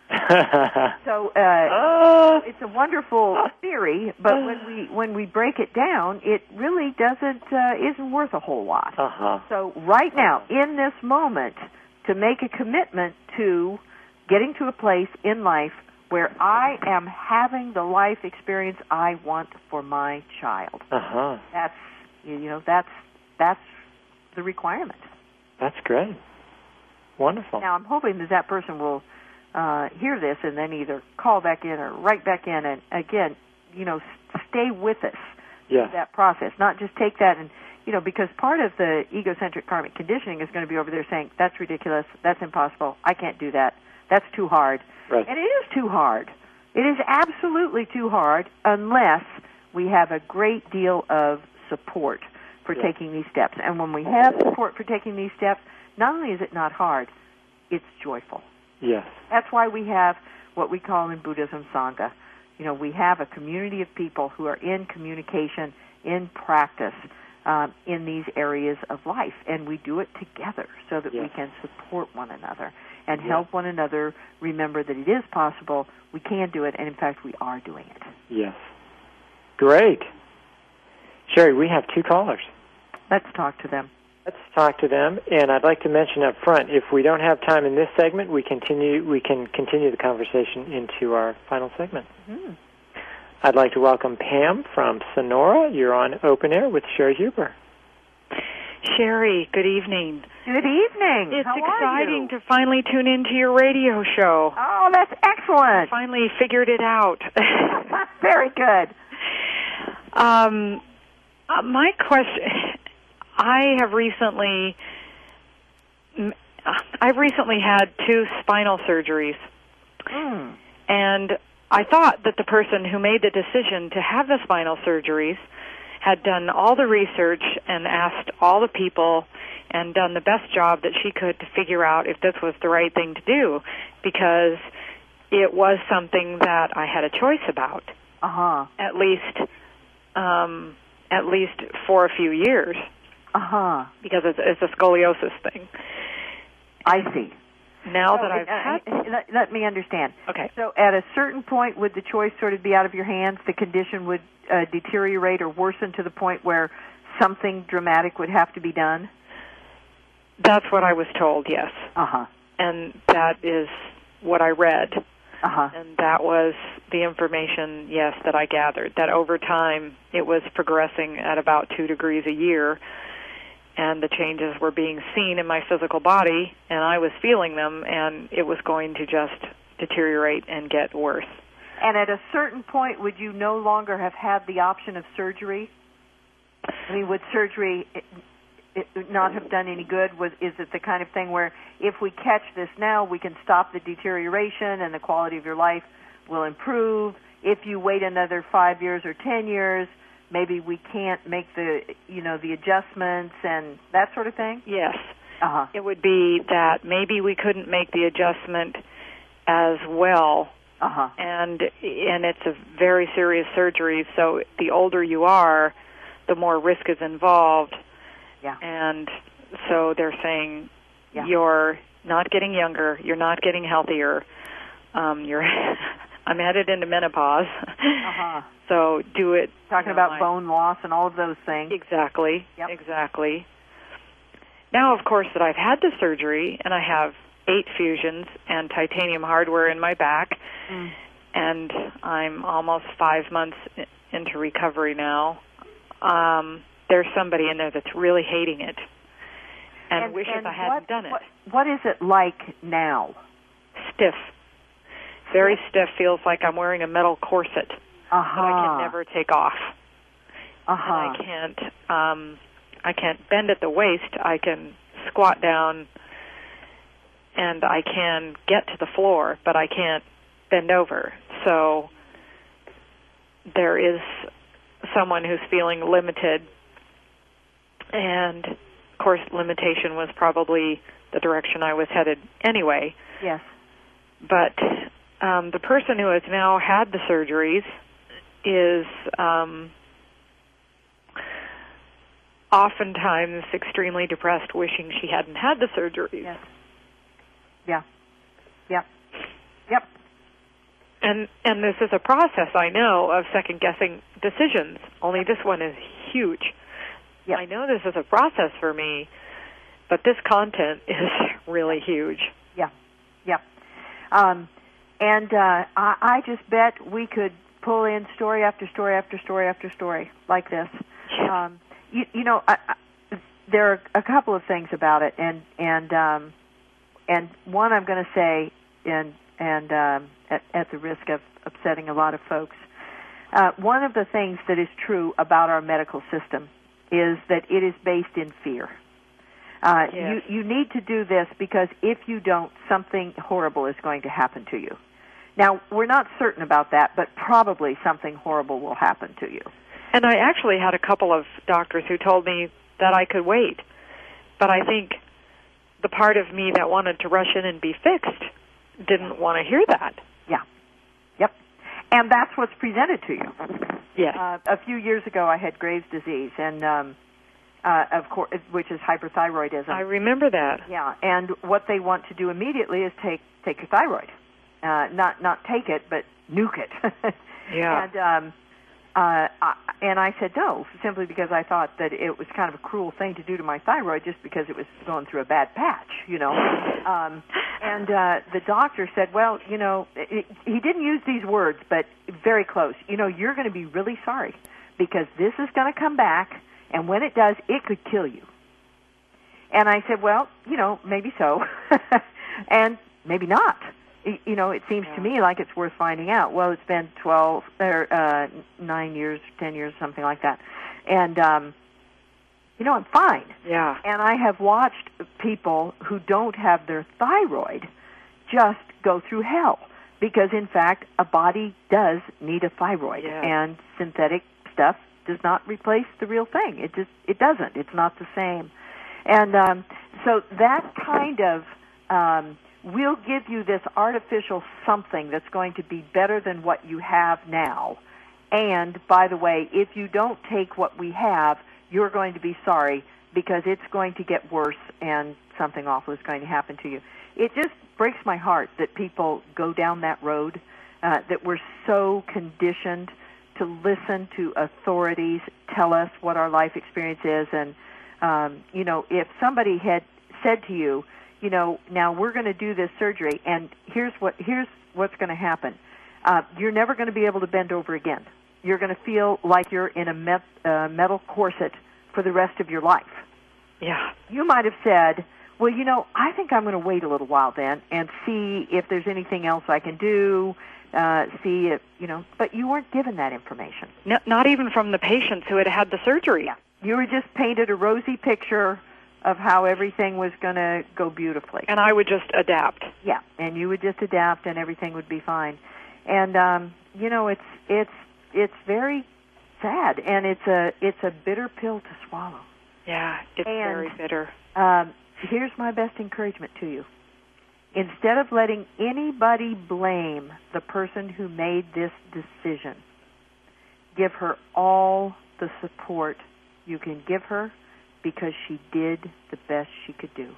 Speaker 2: So, uh,
Speaker 1: uh,
Speaker 2: it's a wonderful theory, but when we, when we break it down, it really doesn't, uh, isn't worth a whole lot.
Speaker 1: uh-huh.
Speaker 2: So right now, in this moment, to make a commitment to getting to a place in life where I am having the life experience I want for my child.
Speaker 1: Uh-huh.
Speaker 2: That's, you know, that's, that's the requirement.
Speaker 1: That's great. Wonderful.
Speaker 2: Now, I'm hoping that that person will uh, hear this and then either call back in or write back in and, again, you know, stay with us
Speaker 1: Yes.
Speaker 2: through that process. Not just take that and, you know, because part of the egocentric karmic conditioning is going to be over there saying, that's ridiculous, that's impossible, I can't do that, that's too hard.
Speaker 1: Right.
Speaker 2: And it is too hard. It is absolutely too hard unless we have a great deal of support for
Speaker 1: Yeah.
Speaker 2: taking these steps. And when we have support for taking these steps, not only is it not hard, it's joyful.
Speaker 1: Yes.
Speaker 2: That's why we have what we call in Buddhism Sangha. You know, we have a community of people who are in communication, in practice, um, in these areas of life, and we do it together so that
Speaker 1: yes.
Speaker 2: we can support one another and
Speaker 1: yes.
Speaker 2: help one another remember that it is possible, we can do it, and in fact we are doing it.
Speaker 1: Yes. Great. Sherry, we have two callers.
Speaker 2: Let's talk to them.
Speaker 1: Let's talk to them, and I'd like to mention up front, if we don't have time in this segment, we continue. We can continue the conversation into our final segment.
Speaker 2: Mm-hmm.
Speaker 1: I'd like to welcome Pam from Sonora. You're on Open Air with Sherry Huber.
Speaker 5: Sherry, good evening.
Speaker 2: Good evening.
Speaker 5: It's
Speaker 2: How
Speaker 5: exciting
Speaker 2: are you?
Speaker 5: to finally tune into your radio show.
Speaker 2: Oh, that's excellent.
Speaker 5: I finally figured it out.
Speaker 2: Very good.
Speaker 5: Um, uh, my question, I have recently, I've recently had two spinal surgeries,
Speaker 2: Mm.
Speaker 5: and I thought that the person who made the decision to have the spinal surgeries had done all the research and asked all the people and done the best job that she could to figure out if this was the right thing to do, because it was something that I had a choice about,
Speaker 2: Uh-huh.
Speaker 5: at least um, at least for a few years,
Speaker 2: Uh-huh.
Speaker 5: because it's, it's a scoliosis thing.
Speaker 2: I see.
Speaker 5: Now
Speaker 2: So,
Speaker 5: that I've
Speaker 2: uh,
Speaker 5: had...
Speaker 2: uh, let, let me understand.
Speaker 5: Okay.
Speaker 2: So at a certain point, would the choice sort of be out of your hands? The condition would uh, deteriorate or worsen to the point where something dramatic would have to be done?
Speaker 5: That's what I was told, yes.
Speaker 2: Uh-huh.
Speaker 5: And that is what I read.
Speaker 2: Uh-huh.
Speaker 5: And that was the information, yes, that I gathered, that over time it was progressing at about two degrees a year, and the changes were being seen in my physical body, and I was feeling them, and it was going to just deteriorate and get worse.
Speaker 2: And at a certain point, would you no longer have had the option of surgery? I mean, would surgery it, it not have done any good? Was is it the kind of thing where if we catch this now, we can stop the deterioration and the quality of your life will improve? If you wait another five years or ten years, maybe we can't make the you know the adjustments and that sort of thing?
Speaker 5: Yes.
Speaker 2: Uh-huh.
Speaker 5: It would be that maybe we couldn't make the adjustment as well.
Speaker 2: Uh-huh.
Speaker 5: And and it's a very serious surgery, so the older you are, the more risk is involved.
Speaker 2: Yeah.
Speaker 5: And so they're saying
Speaker 2: Yeah.
Speaker 5: you're not getting younger, you're not getting healthier. Um, you're I'm headed into menopause.
Speaker 2: Uh-huh.
Speaker 5: So do it.
Speaker 2: Talking
Speaker 5: you know,
Speaker 2: about
Speaker 5: my,
Speaker 2: bone loss and all of those things.
Speaker 5: Exactly.
Speaker 2: Yep.
Speaker 5: Exactly. Now, of course, that I've had the surgery and I have eight fusions and titanium hardware in my back,
Speaker 2: Mm.
Speaker 5: and I'm almost five months into recovery now. Um, there's somebody in there that's really hating it and,
Speaker 2: And-
Speaker 5: wishes
Speaker 2: and
Speaker 5: I hadn't
Speaker 2: what-
Speaker 5: done it.
Speaker 2: What, what is it like now?
Speaker 5: Stiff. Very stiff. Feels like I'm wearing a metal corset
Speaker 2: Uh-huh.
Speaker 5: that I can never take off.
Speaker 2: Uh-huh.
Speaker 5: And I can't um I can't bend at the waist. I can squat down and I can get to the floor, but I can't bend over. So there is someone who's feeling limited, and of course limitation was probably the direction I was headed anyway.
Speaker 2: Yes.
Speaker 5: But um the person who has now had the surgeries is um oftentimes extremely depressed, wishing she hadn't had the surgeries.
Speaker 2: Yes. Yeah. Yep. Yep.
Speaker 5: And and this is a process, I know, of second-guessing decisions, only this one is huge.
Speaker 2: Yep.
Speaker 5: I know this is a process for me, but this content is really huge.
Speaker 2: Yeah. Yeah. Um, and uh, I, I just bet we could pull in story after story after story after story like this. Um, you, you know, I, I, there are a couple of things about it, and and um, and one I'm going to say, and and um, at, at the risk of upsetting a lot of folks, uh, one of the things that is true about our medical system is that it is based in fear. Uh,
Speaker 5: Yes.
Speaker 2: you, you need to do this because if you don't, something horrible is going to happen to you. Now, we're not certain about that, but probably something horrible will happen to you.
Speaker 5: And I actually had a couple of doctors who told me that I could wait. But I think the part of me that wanted to rush in and be fixed didn't want to hear that.
Speaker 2: Yeah. Yep. And that's what's presented to you.
Speaker 5: Yes.
Speaker 2: Uh, a few years ago, I had Graves' disease, and um, uh, of course, which is hyperthyroidism.
Speaker 5: I remember that.
Speaker 2: Yeah, and what they want to do immediately is take take your thyroid, uh, not not take it, but nuke it.
Speaker 5: Yeah.
Speaker 2: And um, uh, I, and I said no, simply because I thought that it was kind of a cruel thing to do to my thyroid, just because it was going through a bad patch, you know. Um, and uh, the doctor said, well, you know, it, he didn't use these words, but very close. You know, you're going to be really sorry because this is going to come back, and when it does, it could kill you. And I said, well, you know, maybe so, and maybe not. You know, it seems
Speaker 5: yeah.
Speaker 2: to me like it's worth finding out. Well, it's been twelve or uh, nine years, ten years, something like that, and um, you know, I'm fine.
Speaker 5: Yeah.
Speaker 2: And I have watched people who don't have their thyroid just go through hell because, in fact, a body does need a thyroid,
Speaker 5: yeah.
Speaker 2: and synthetic stuff does not replace the real thing. It just it doesn't. It's not the same. And um, so that kind of um, we'll give you this artificial something that's going to be better than what you have now. And, by the way, if you don't take what we have, you're going to be sorry because it's going to get worse and something awful is going to happen to you. It just breaks my heart that people go down that road, uh, that we're so conditioned to listen to authorities tell us what our life experience is. And, um, you know, if somebody had said to you, you know, now we're going to do this surgery, and here's what here's what's going to happen. Uh, you're never going to be able to bend over again. You're going to feel like you're in a met, uh, metal corset for the rest of your life.
Speaker 5: Yeah.
Speaker 2: You might have said, well, you know, I think I'm going to wait a little while then and see if there's anything else I can do, uh, see if, you know, but you weren't given that information.
Speaker 5: No, not even from the patients who had had the surgery.
Speaker 2: Yeah. You were just painted a rosy picture of how everything was going to go beautifully.
Speaker 5: And I would just adapt.
Speaker 2: Yeah, and you would just adapt and everything would be fine. And, um, you know, it's it's it's very sad, and it's a it's a bitter pill to swallow.
Speaker 5: Yeah, it's
Speaker 2: and,
Speaker 5: very bitter.
Speaker 2: Um, here's my best encouragement to you. Instead of letting anybody blame the person who made this decision, give her all the support you can give her because she did the best she could do.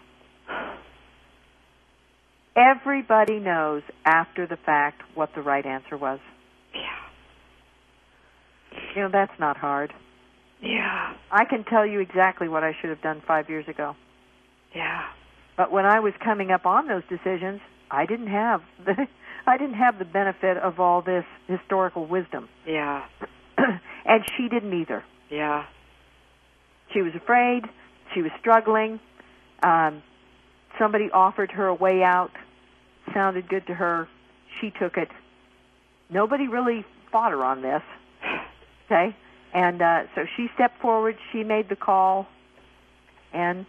Speaker 2: Everybody knows after the fact what the right answer was.
Speaker 5: Yeah.
Speaker 2: You know, that's not hard.
Speaker 5: Yeah.
Speaker 2: I can tell you exactly what I should have done five years ago.
Speaker 5: Yeah.
Speaker 2: But when I was coming up on those decisions, I didn't have the I didn't have the benefit of all this historical wisdom.
Speaker 5: Yeah.
Speaker 2: And she didn't either.
Speaker 5: Yeah.
Speaker 2: She was afraid. She was struggling. Um, somebody offered her a way out. Sounded good to her. She took it. Nobody really fought her on this. Okay? And uh, so she stepped forward. She made the call. And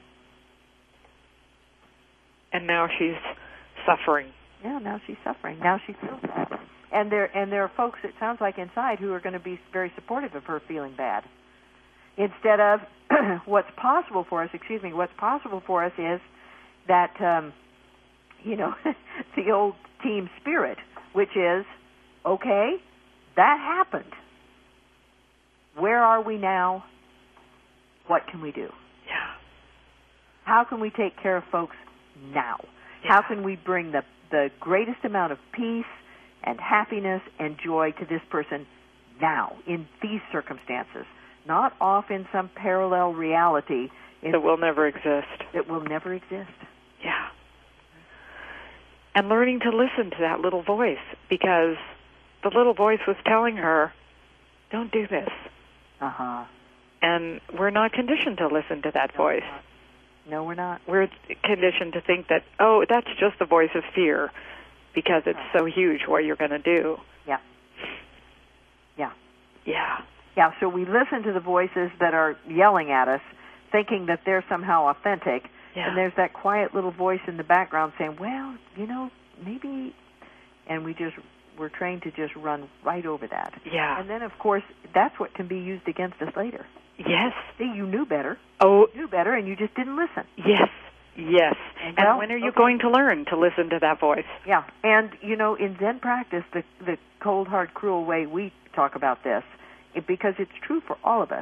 Speaker 5: and now she's suffering.
Speaker 2: Yeah, now she's suffering. Now she feels bad. And there and there are folks, it sounds like, inside who are going to be very supportive of her feeling bad. Instead of what's possible for us, excuse me, what's possible for us is that, um, you know, the old team spirit, which is, okay, that happened. Where are we now? What can we do?
Speaker 5: Yeah.
Speaker 2: How can we take care of folks now?
Speaker 5: Yeah.
Speaker 2: How can we bring the, the greatest amount of peace and happiness and joy to this person now, in these circumstances? Not off in some parallel reality
Speaker 5: that will never exist.
Speaker 2: That will never exist.
Speaker 5: Yeah. And learning to listen to that little voice, because the little voice was telling her, don't do this.
Speaker 2: Uh-huh.
Speaker 5: And we're not conditioned to listen to that
Speaker 2: no,
Speaker 5: voice.
Speaker 2: We're no, we're not.
Speaker 5: We're conditioned to think that, oh, that's just the voice of fear, because it's so huge what you're going to do.
Speaker 2: Yeah. Yeah.
Speaker 5: Yeah.
Speaker 2: Yeah, so we listen to the voices that are yelling at us, thinking that they're somehow authentic,
Speaker 5: yeah.
Speaker 2: and there's that quiet little voice in the background saying, well, you know, maybe, and we just, we're trained to just run right over that.
Speaker 5: Yeah.
Speaker 2: And then, of course, that's what can be used against us later.
Speaker 5: Yes.
Speaker 2: See, you knew better.
Speaker 5: Oh.
Speaker 2: You knew better, and you just didn't listen.
Speaker 5: Yes. Yes. And,
Speaker 2: well,
Speaker 5: and when are you
Speaker 2: okay.
Speaker 5: going to learn to listen to that voice?
Speaker 2: Yeah. And, you know, in Zen practice, the, the cold, hard, cruel way we talk about this, it, because it's true for all of us,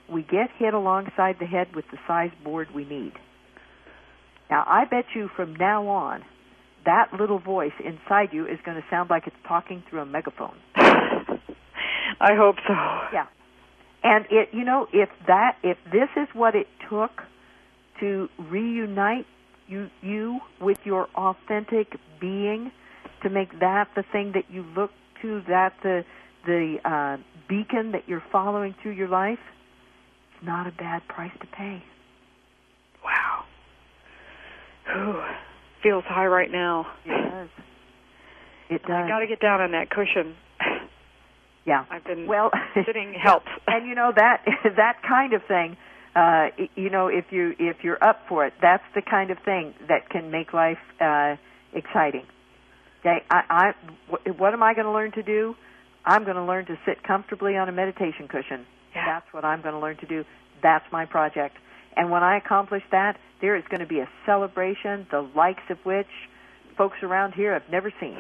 Speaker 2: we get hit alongside the head with the size board we need. Now, I bet you from now on, that little voice inside you is going to sound like it's talking through a megaphone.
Speaker 5: I hope so.
Speaker 2: Yeah. And it, you know, if that, if this is what it took to reunite you, you with your authentic being, to make that the thing that you look to, that the the uh, beacon that you're following through your life, it's not a bad price to pay.
Speaker 5: Wow. Ooh, feels high right now.
Speaker 2: It does. It does.
Speaker 5: I got to get down on that cushion.
Speaker 2: Yeah.
Speaker 5: I've been
Speaker 2: well,
Speaker 5: sitting helps.
Speaker 2: And you know that that kind of thing, uh, you know, if you if you're up for it, that's the kind of thing that can make life uh, exciting. Okay, I, I what am I going to learn to do? I'm going to learn to sit comfortably on a meditation cushion.
Speaker 5: Yeah.
Speaker 2: That's what I'm going to learn to do. That's my project. And when I accomplish that, there is going to be a celebration, the likes of which folks around here have never seen.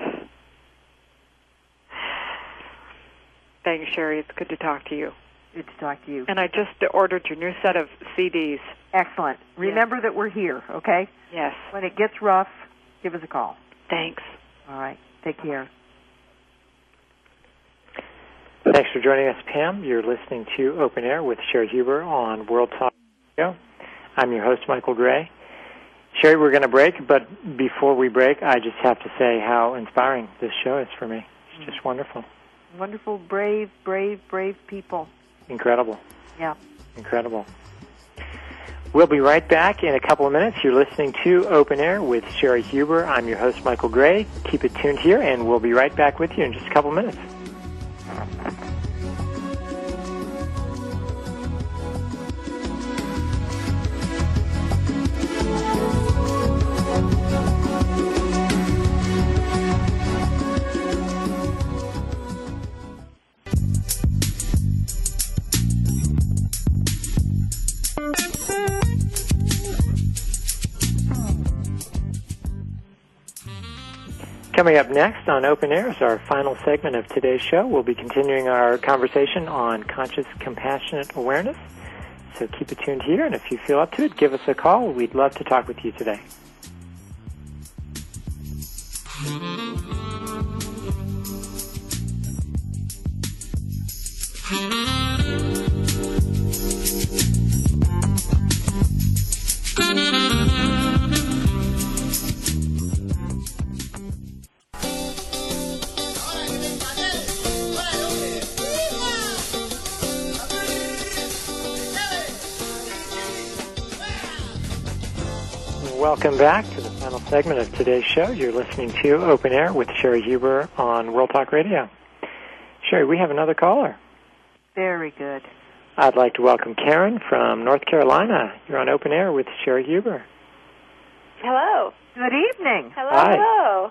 Speaker 5: Thanks, Sherry. It's good to talk to you.
Speaker 2: Good to talk to you.
Speaker 5: And I just ordered your new set of C Ds.
Speaker 2: Excellent. Remember that we're here, okay?
Speaker 5: Yes.
Speaker 2: When it gets rough, give us a call.
Speaker 5: Thanks.
Speaker 2: All right. Take care.
Speaker 1: Thanks for joining us, Pam. You're listening to Open Air with Sherry Huber on World Talk Radio. I'm your host, Michael Gray. Sherry, we're going to break, but before we break, I just have to say how inspiring this show is for me. It's just wonderful.
Speaker 2: Wonderful, brave, brave, brave people.
Speaker 1: Incredible.
Speaker 2: Yeah.
Speaker 1: Incredible. We'll be right back in a couple of minutes. You're listening to Open Air with Sherry Huber. I'm your host, Michael Gray. Keep it tuned here, and we'll be right back with you in just a couple of minutes. Coming up next on Open Air is our final segment of today's show. We'll be continuing our conversation on conscious, compassionate awareness. So keep it tuned here, and if you feel up to it, give us a call. We'd love to talk with you today. Welcome back to the final segment of today's show. You're listening to Open Air with Sherry Huber on World Talk Radio. Sherry, we have another caller.
Speaker 2: Very good.
Speaker 1: I'd like to welcome Karen from North Carolina. You're on Open Air with Sherry Huber.
Speaker 6: Hello.
Speaker 2: Good evening.
Speaker 6: Hello,
Speaker 1: Hi.
Speaker 6: hello.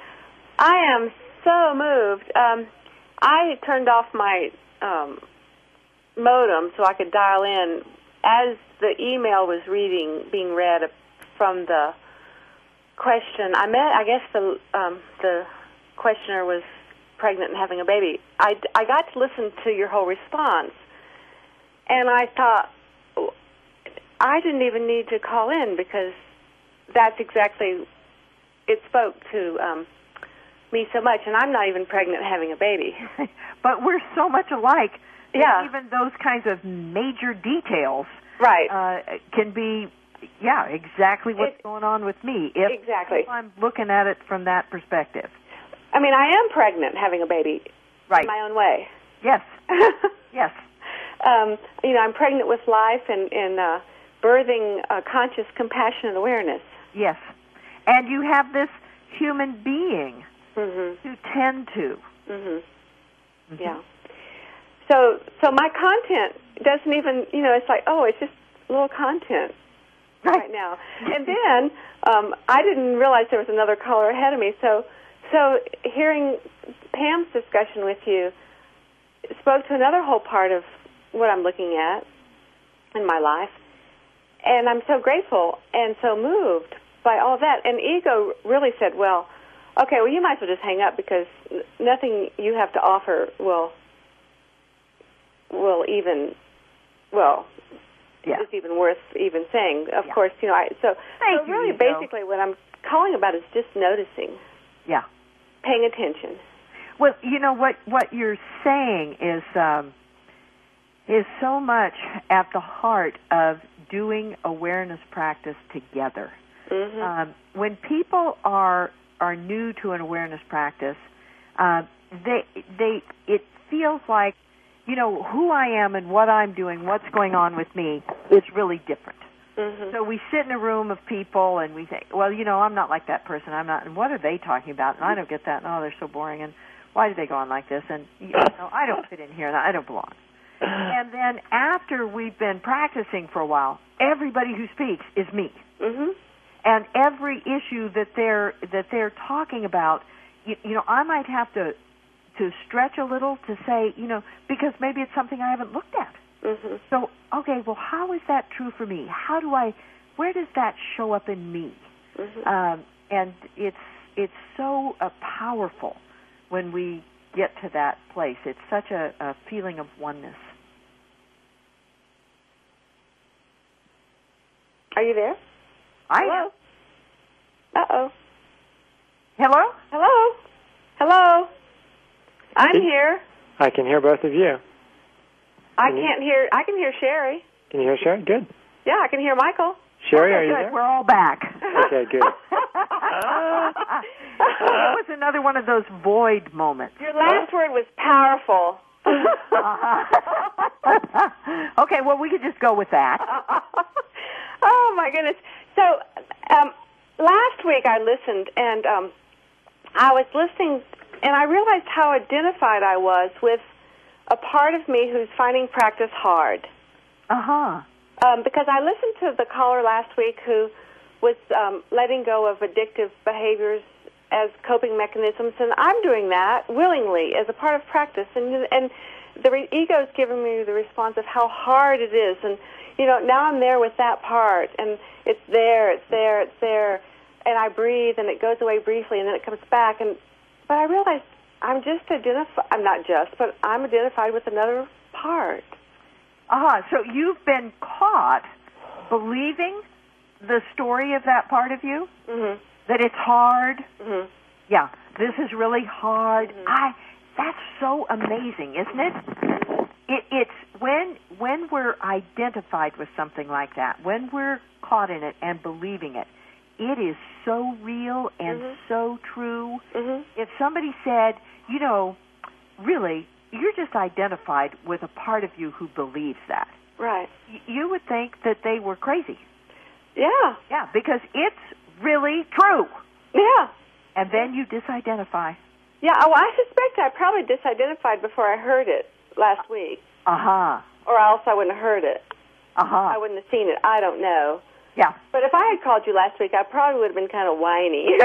Speaker 6: I am so moved. Um, I turned off my um, modem so I could dial in as the email was reading, being read from the question. I met, I guess the um, the questioner was pregnant and having a baby. I, I got to listen to your whole response, and I thought, I didn't even need to call in because that's exactly, it spoke to um, me so much, and I'm not even pregnant having a baby.
Speaker 2: But we're so much alike that
Speaker 6: Yeah.
Speaker 2: even those kinds of major details
Speaker 6: Right.
Speaker 2: uh, can be, yeah, exactly what's
Speaker 6: It-
Speaker 2: going on with me. If,
Speaker 6: Exactly.
Speaker 2: if I'm looking at it from that perspective.
Speaker 6: I mean, I am pregnant having a baby
Speaker 2: Right.
Speaker 6: in my own way.
Speaker 2: Yes. Yes.
Speaker 6: um, you know, I'm pregnant with life and, and uh, birthing uh, conscious, compassionate awareness.
Speaker 2: Yes. And you have this human being
Speaker 6: Mm-hmm.
Speaker 2: to tend to.
Speaker 6: Mm-hmm.
Speaker 2: Mhm.
Speaker 6: Yeah. So, so my content doesn't even, you know, it's like, oh, it's just little content
Speaker 2: Right.
Speaker 6: right now. And then um, I didn't realize there was another caller ahead of me. So, so hearing Pam's discussion with you spoke to another whole part of what I'm looking at in my life, and I'm so grateful and so moved by all that. And ego really said, well, okay, well, you might as well just hang up because n- nothing you have to offer will will even well,
Speaker 2: Yeah.
Speaker 6: it's even worth even saying. Of
Speaker 2: Yeah.
Speaker 6: course, you know, I, so,
Speaker 2: Thank
Speaker 6: so
Speaker 2: you,
Speaker 6: really
Speaker 2: Ego.
Speaker 6: basically what I'm calling about is just noticing,
Speaker 2: Yeah.
Speaker 6: paying attention.
Speaker 2: Well, you know what what you're saying is um, is so much at the heart of doing awareness practice together.
Speaker 6: Mm-hmm.
Speaker 2: Um, when people are are new to an awareness practice, uh, they they it feels like, you know, who I am and what I'm doing, what's going on with me is really different.
Speaker 6: Mm-hmm.
Speaker 2: So we sit in a room of people and we think, well, you know, I'm not like that person. I'm not. And what are they talking about? And I don't get that. And oh, they're so boring. And why do they go on like this? And you know, I don't fit in here and I don't belong. And then after we've been practicing for a while, everybody who speaks is me.
Speaker 6: Mm-hmm.
Speaker 2: And every issue that they're that they're talking about, you, you know, I might have to to stretch a little to say, you know, because maybe it's something I haven't looked at.
Speaker 6: Mm-hmm.
Speaker 2: So, okay, well, how is that true for me? How do I, where does that show up in me?
Speaker 6: Mm-hmm.
Speaker 2: Um, and it's it's so uh, powerful when we get to that place. It's such a, a feeling of oneness.
Speaker 6: Are you there?
Speaker 2: I
Speaker 6: Hello? Uh-oh.
Speaker 2: Hello?
Speaker 6: Hello? Hello? I'm here.
Speaker 1: I can hear both of you.
Speaker 6: I
Speaker 1: Can you-
Speaker 6: can't hear, I can hear Sherry.
Speaker 1: Can you hear Sherry? Good.
Speaker 6: Yeah, I can hear Michael.
Speaker 1: Sherry,
Speaker 2: Okay,
Speaker 1: are you
Speaker 2: good.
Speaker 1: there?
Speaker 2: We're all back.
Speaker 1: Okay, good.
Speaker 2: It was another one of those void moments.
Speaker 6: Your last word was powerful.
Speaker 2: Okay, well, we could just go with that.
Speaker 6: Oh, my goodness. So, um, last week I listened, and um, I was listening, and I realized how identified I was with a part of me who's finding practice hard.
Speaker 2: Uh-huh.
Speaker 6: Um, because I listened to the caller last week who was um, letting go of addictive behaviors as coping mechanisms, and I'm doing that willingly as a part of practice. And and the re- ego's giving me the response of how hard it is, and you know now I'm there with that part, and it's there, it's there, it's there, and I breathe, and it goes away briefly, and then it comes back, and but I realized I'm just identified. I'm not just, but I'm identified with another part.
Speaker 2: Uh-huh. So you've been caught believing the story of that part of you?
Speaker 6: Mm-hmm.
Speaker 2: That it's hard?
Speaker 6: Mm-hmm.
Speaker 2: Yeah, this is really hard.
Speaker 6: Mm-hmm.
Speaker 2: I. That's so amazing, isn't it? it? It's when when we're identified with something like that, when we're caught in it and believing it, it is so real and
Speaker 6: Mm-hmm.
Speaker 2: so true.
Speaker 6: Mm-hmm.
Speaker 2: If somebody said, you know, really, you're just identified with a part of you who believes that,
Speaker 6: Right.
Speaker 2: y- you would think that they were crazy.
Speaker 6: Yeah.
Speaker 2: Yeah, because it's really true.
Speaker 6: Yeah.
Speaker 2: And then you disidentify.
Speaker 6: Yeah, well, I suspect I probably disidentified before I heard it last week,
Speaker 2: Uh-huh.
Speaker 6: or else I wouldn't have heard it.
Speaker 2: Uh-huh.
Speaker 6: I wouldn't have seen it. I don't know.
Speaker 2: Yeah.
Speaker 6: But if I had called you last week, I probably would have been kind of whiny.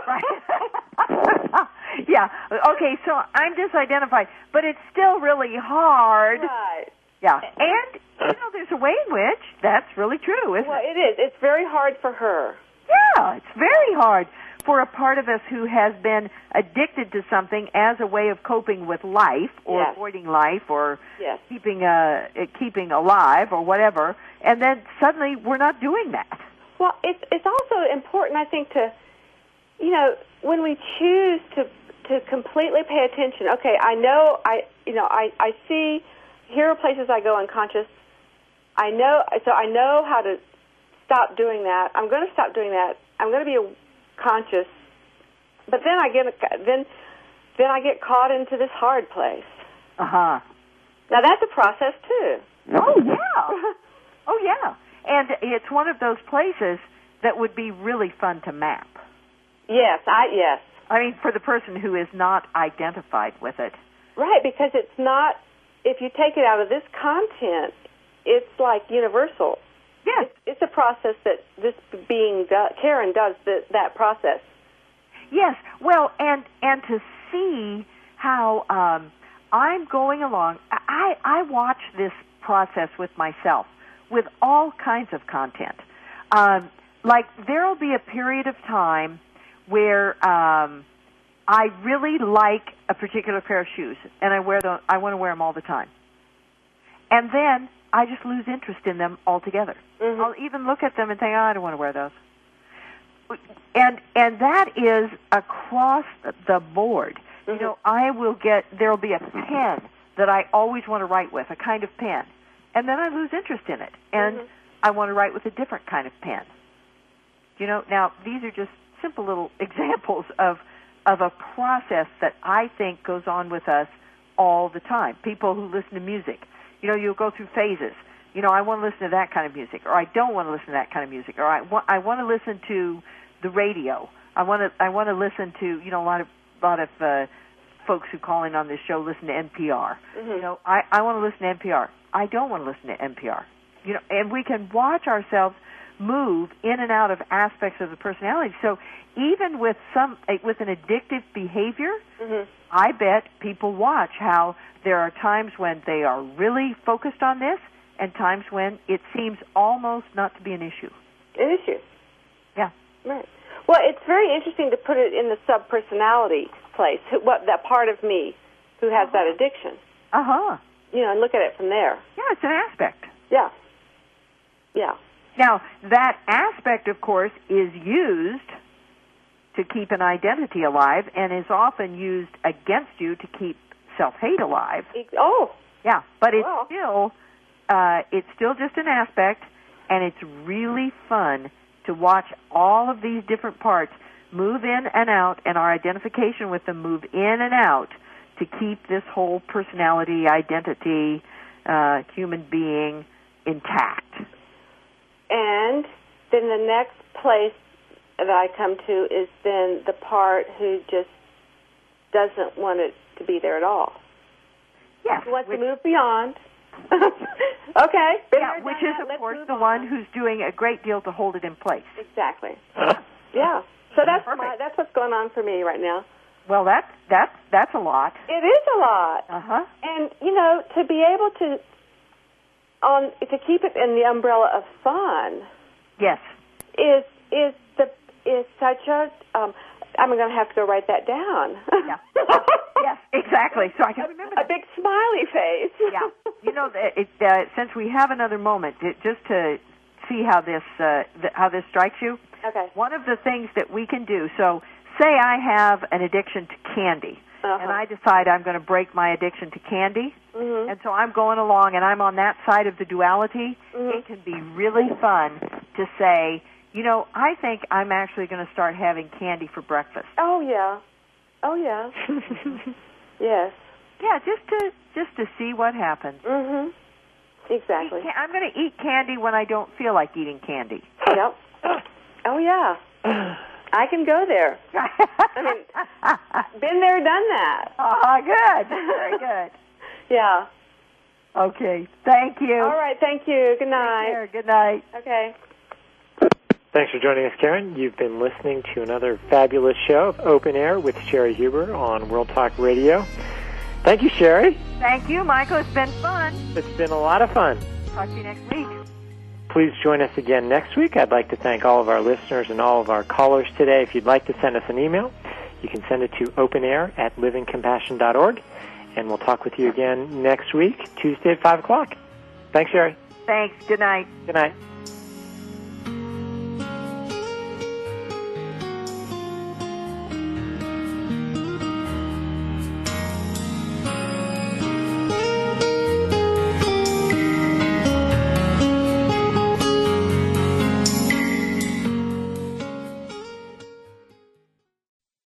Speaker 2: Yeah. Okay, so I'm disidentified, but it's still really hard.
Speaker 6: Right.
Speaker 2: Yeah. And, you know, there's a way in which that's really true, isn't
Speaker 6: Well,
Speaker 2: it?
Speaker 6: it is. It's very hard for her.
Speaker 2: Yeah, it's very hard for a part of us who has been addicted to something as a way of coping with life or
Speaker 6: Yes.
Speaker 2: avoiding life or
Speaker 6: Yes.
Speaker 2: keeping uh, keeping alive or whatever, and then suddenly we're not doing that.
Speaker 6: Well, it's it's also important, I think, to, you know, when we choose to to completely pay attention. Okay, I know I, you know, I I see. Here are places I go unconscious. I know, so I know how to stop doing that. I'm going to stop doing that. I'm going to be conscious, but then I get then then I get caught into this hard place.
Speaker 2: Uh huh.
Speaker 6: Now that's a process too.
Speaker 2: Oh yeah. Oh yeah. And it's one of those places that would be really fun to map.
Speaker 6: Yes, I yes.
Speaker 2: I mean, for the person who is not identified with it.
Speaker 6: Right, because it's not. If you take it out of this content, it's like universal.
Speaker 2: Yes.
Speaker 6: It's, it's a process that this being do, Karen does the, that process.
Speaker 2: Yes. Well, and and to see how um, I'm going along, I I watch this process with myself with all kinds of content. Um, like there'll be a period of time where um, I really like a particular pair of shoes, and I wear them. I want to wear them all the time. And then I just lose interest in them altogether.
Speaker 6: Mm-hmm.
Speaker 2: I'll even look at them and think, oh, I don't want to wear those. And and that is across the board. Mm-hmm. You know, I will get, there'll be a pen that I always want to write with, a kind of pen. And then I lose interest in it. And mm-hmm. I want to write with a different kind of pen. You know, now, these are just simple little examples of of a process that I think goes on with us all the time. People who listen to music, you know, you'll go through phases. You know, I want to listen to that kind of music, or I don't want to listen to that kind of music, or I want I want to listen to the radio. I want to I want to listen to, you know, a lot of lot of uh, folks who call in on this show listen to N P R. Mm-hmm. You know, I I want to listen to N P R. I don't want to listen to N P R. You know, and we can watch ourselves move in and out of aspects of the personality. So even with some with an addictive behavior, mm-hmm. I bet people watch how there are times when they are really focused on this and times when it seems almost not to be an issue.
Speaker 6: An issue.
Speaker 2: Yeah.
Speaker 6: Right. Well, it's very interesting to put it in the subpersonality place, what that part of me who has uh-huh. that addiction.
Speaker 2: Uh-huh.
Speaker 6: You know, and look at it from there.
Speaker 2: Yeah, it's an aspect.
Speaker 6: Yeah. Yeah.
Speaker 2: Now, that aspect, of course, is used to keep an identity alive and is often used against you to keep self-hate alive.
Speaker 6: Oh.
Speaker 2: Yeah, but it's
Speaker 6: well.
Speaker 2: still uh, it's still just an aspect, and it's really fun to watch all of these different parts move in and out, and our identification with them move in and out to keep this whole personality, identity, uh, human being intact.
Speaker 6: And then the next place that I come to is then the part who just doesn't want it to be there at all.
Speaker 2: Yes.
Speaker 6: Who wants
Speaker 2: which,
Speaker 6: to move beyond. Okay.
Speaker 2: Yeah, which is, of course, the one who's doing a great deal to hold it in place.
Speaker 6: Exactly. Yeah. So that's my, that's what's going on for me right now.
Speaker 2: Well, that's, that's, that's a lot.
Speaker 6: It is a lot.
Speaker 2: Uh-huh.
Speaker 6: And, you know, to be able to on to keep it in the umbrella of fun.
Speaker 2: Yes.
Speaker 6: Is is the is such a um I'm going to have to go write that down.
Speaker 2: Yeah. Yes, exactly. So I can remember that.
Speaker 6: A big smiley face.
Speaker 2: Yeah. You know, it, uh, since we have another moment, it, just to see how this uh, th- how this strikes you.
Speaker 6: Okay.
Speaker 2: One of the things that we can do. So, say I have an addiction to candy, uh-huh. and I decide I'm going to break my addiction to candy, mm-hmm. and so I'm going along, and I'm on that side of the duality. Mm-hmm. It can be really fun to say, you know, I think I'm actually going to start having candy for breakfast.
Speaker 6: Oh yeah, oh yeah, yes.
Speaker 2: Yeah, just to just to see what happens.
Speaker 6: Mm-hmm. Exactly.
Speaker 2: I'm going to eat candy when I don't feel like eating candy.
Speaker 6: Yep. Oh yeah. I can go there. I mean, been there, done that.
Speaker 2: Oh, good. Very good.
Speaker 6: Yeah.
Speaker 2: Okay. Thank you.
Speaker 6: All right. Thank you. Good night.
Speaker 2: Take care. Good night.
Speaker 6: Okay.
Speaker 1: Thanks for joining us, Karen. You've been listening to another fabulous show of Open Air with Sherry Huber on World Talk Radio. Thank you, Sherry.
Speaker 2: Thank you, Michael. It's been fun.
Speaker 1: It's been a lot of fun.
Speaker 2: Talk to you next week.
Speaker 1: Please join us again next week. I'd like to thank all of our listeners and all of our callers today. If you'd like to send us an email, you can send it to openair at living compassion dot org, and we'll talk with you again next week, Tuesday at five o'clock. Thanks, Sherry.
Speaker 2: Thanks. Good night.
Speaker 1: Good night.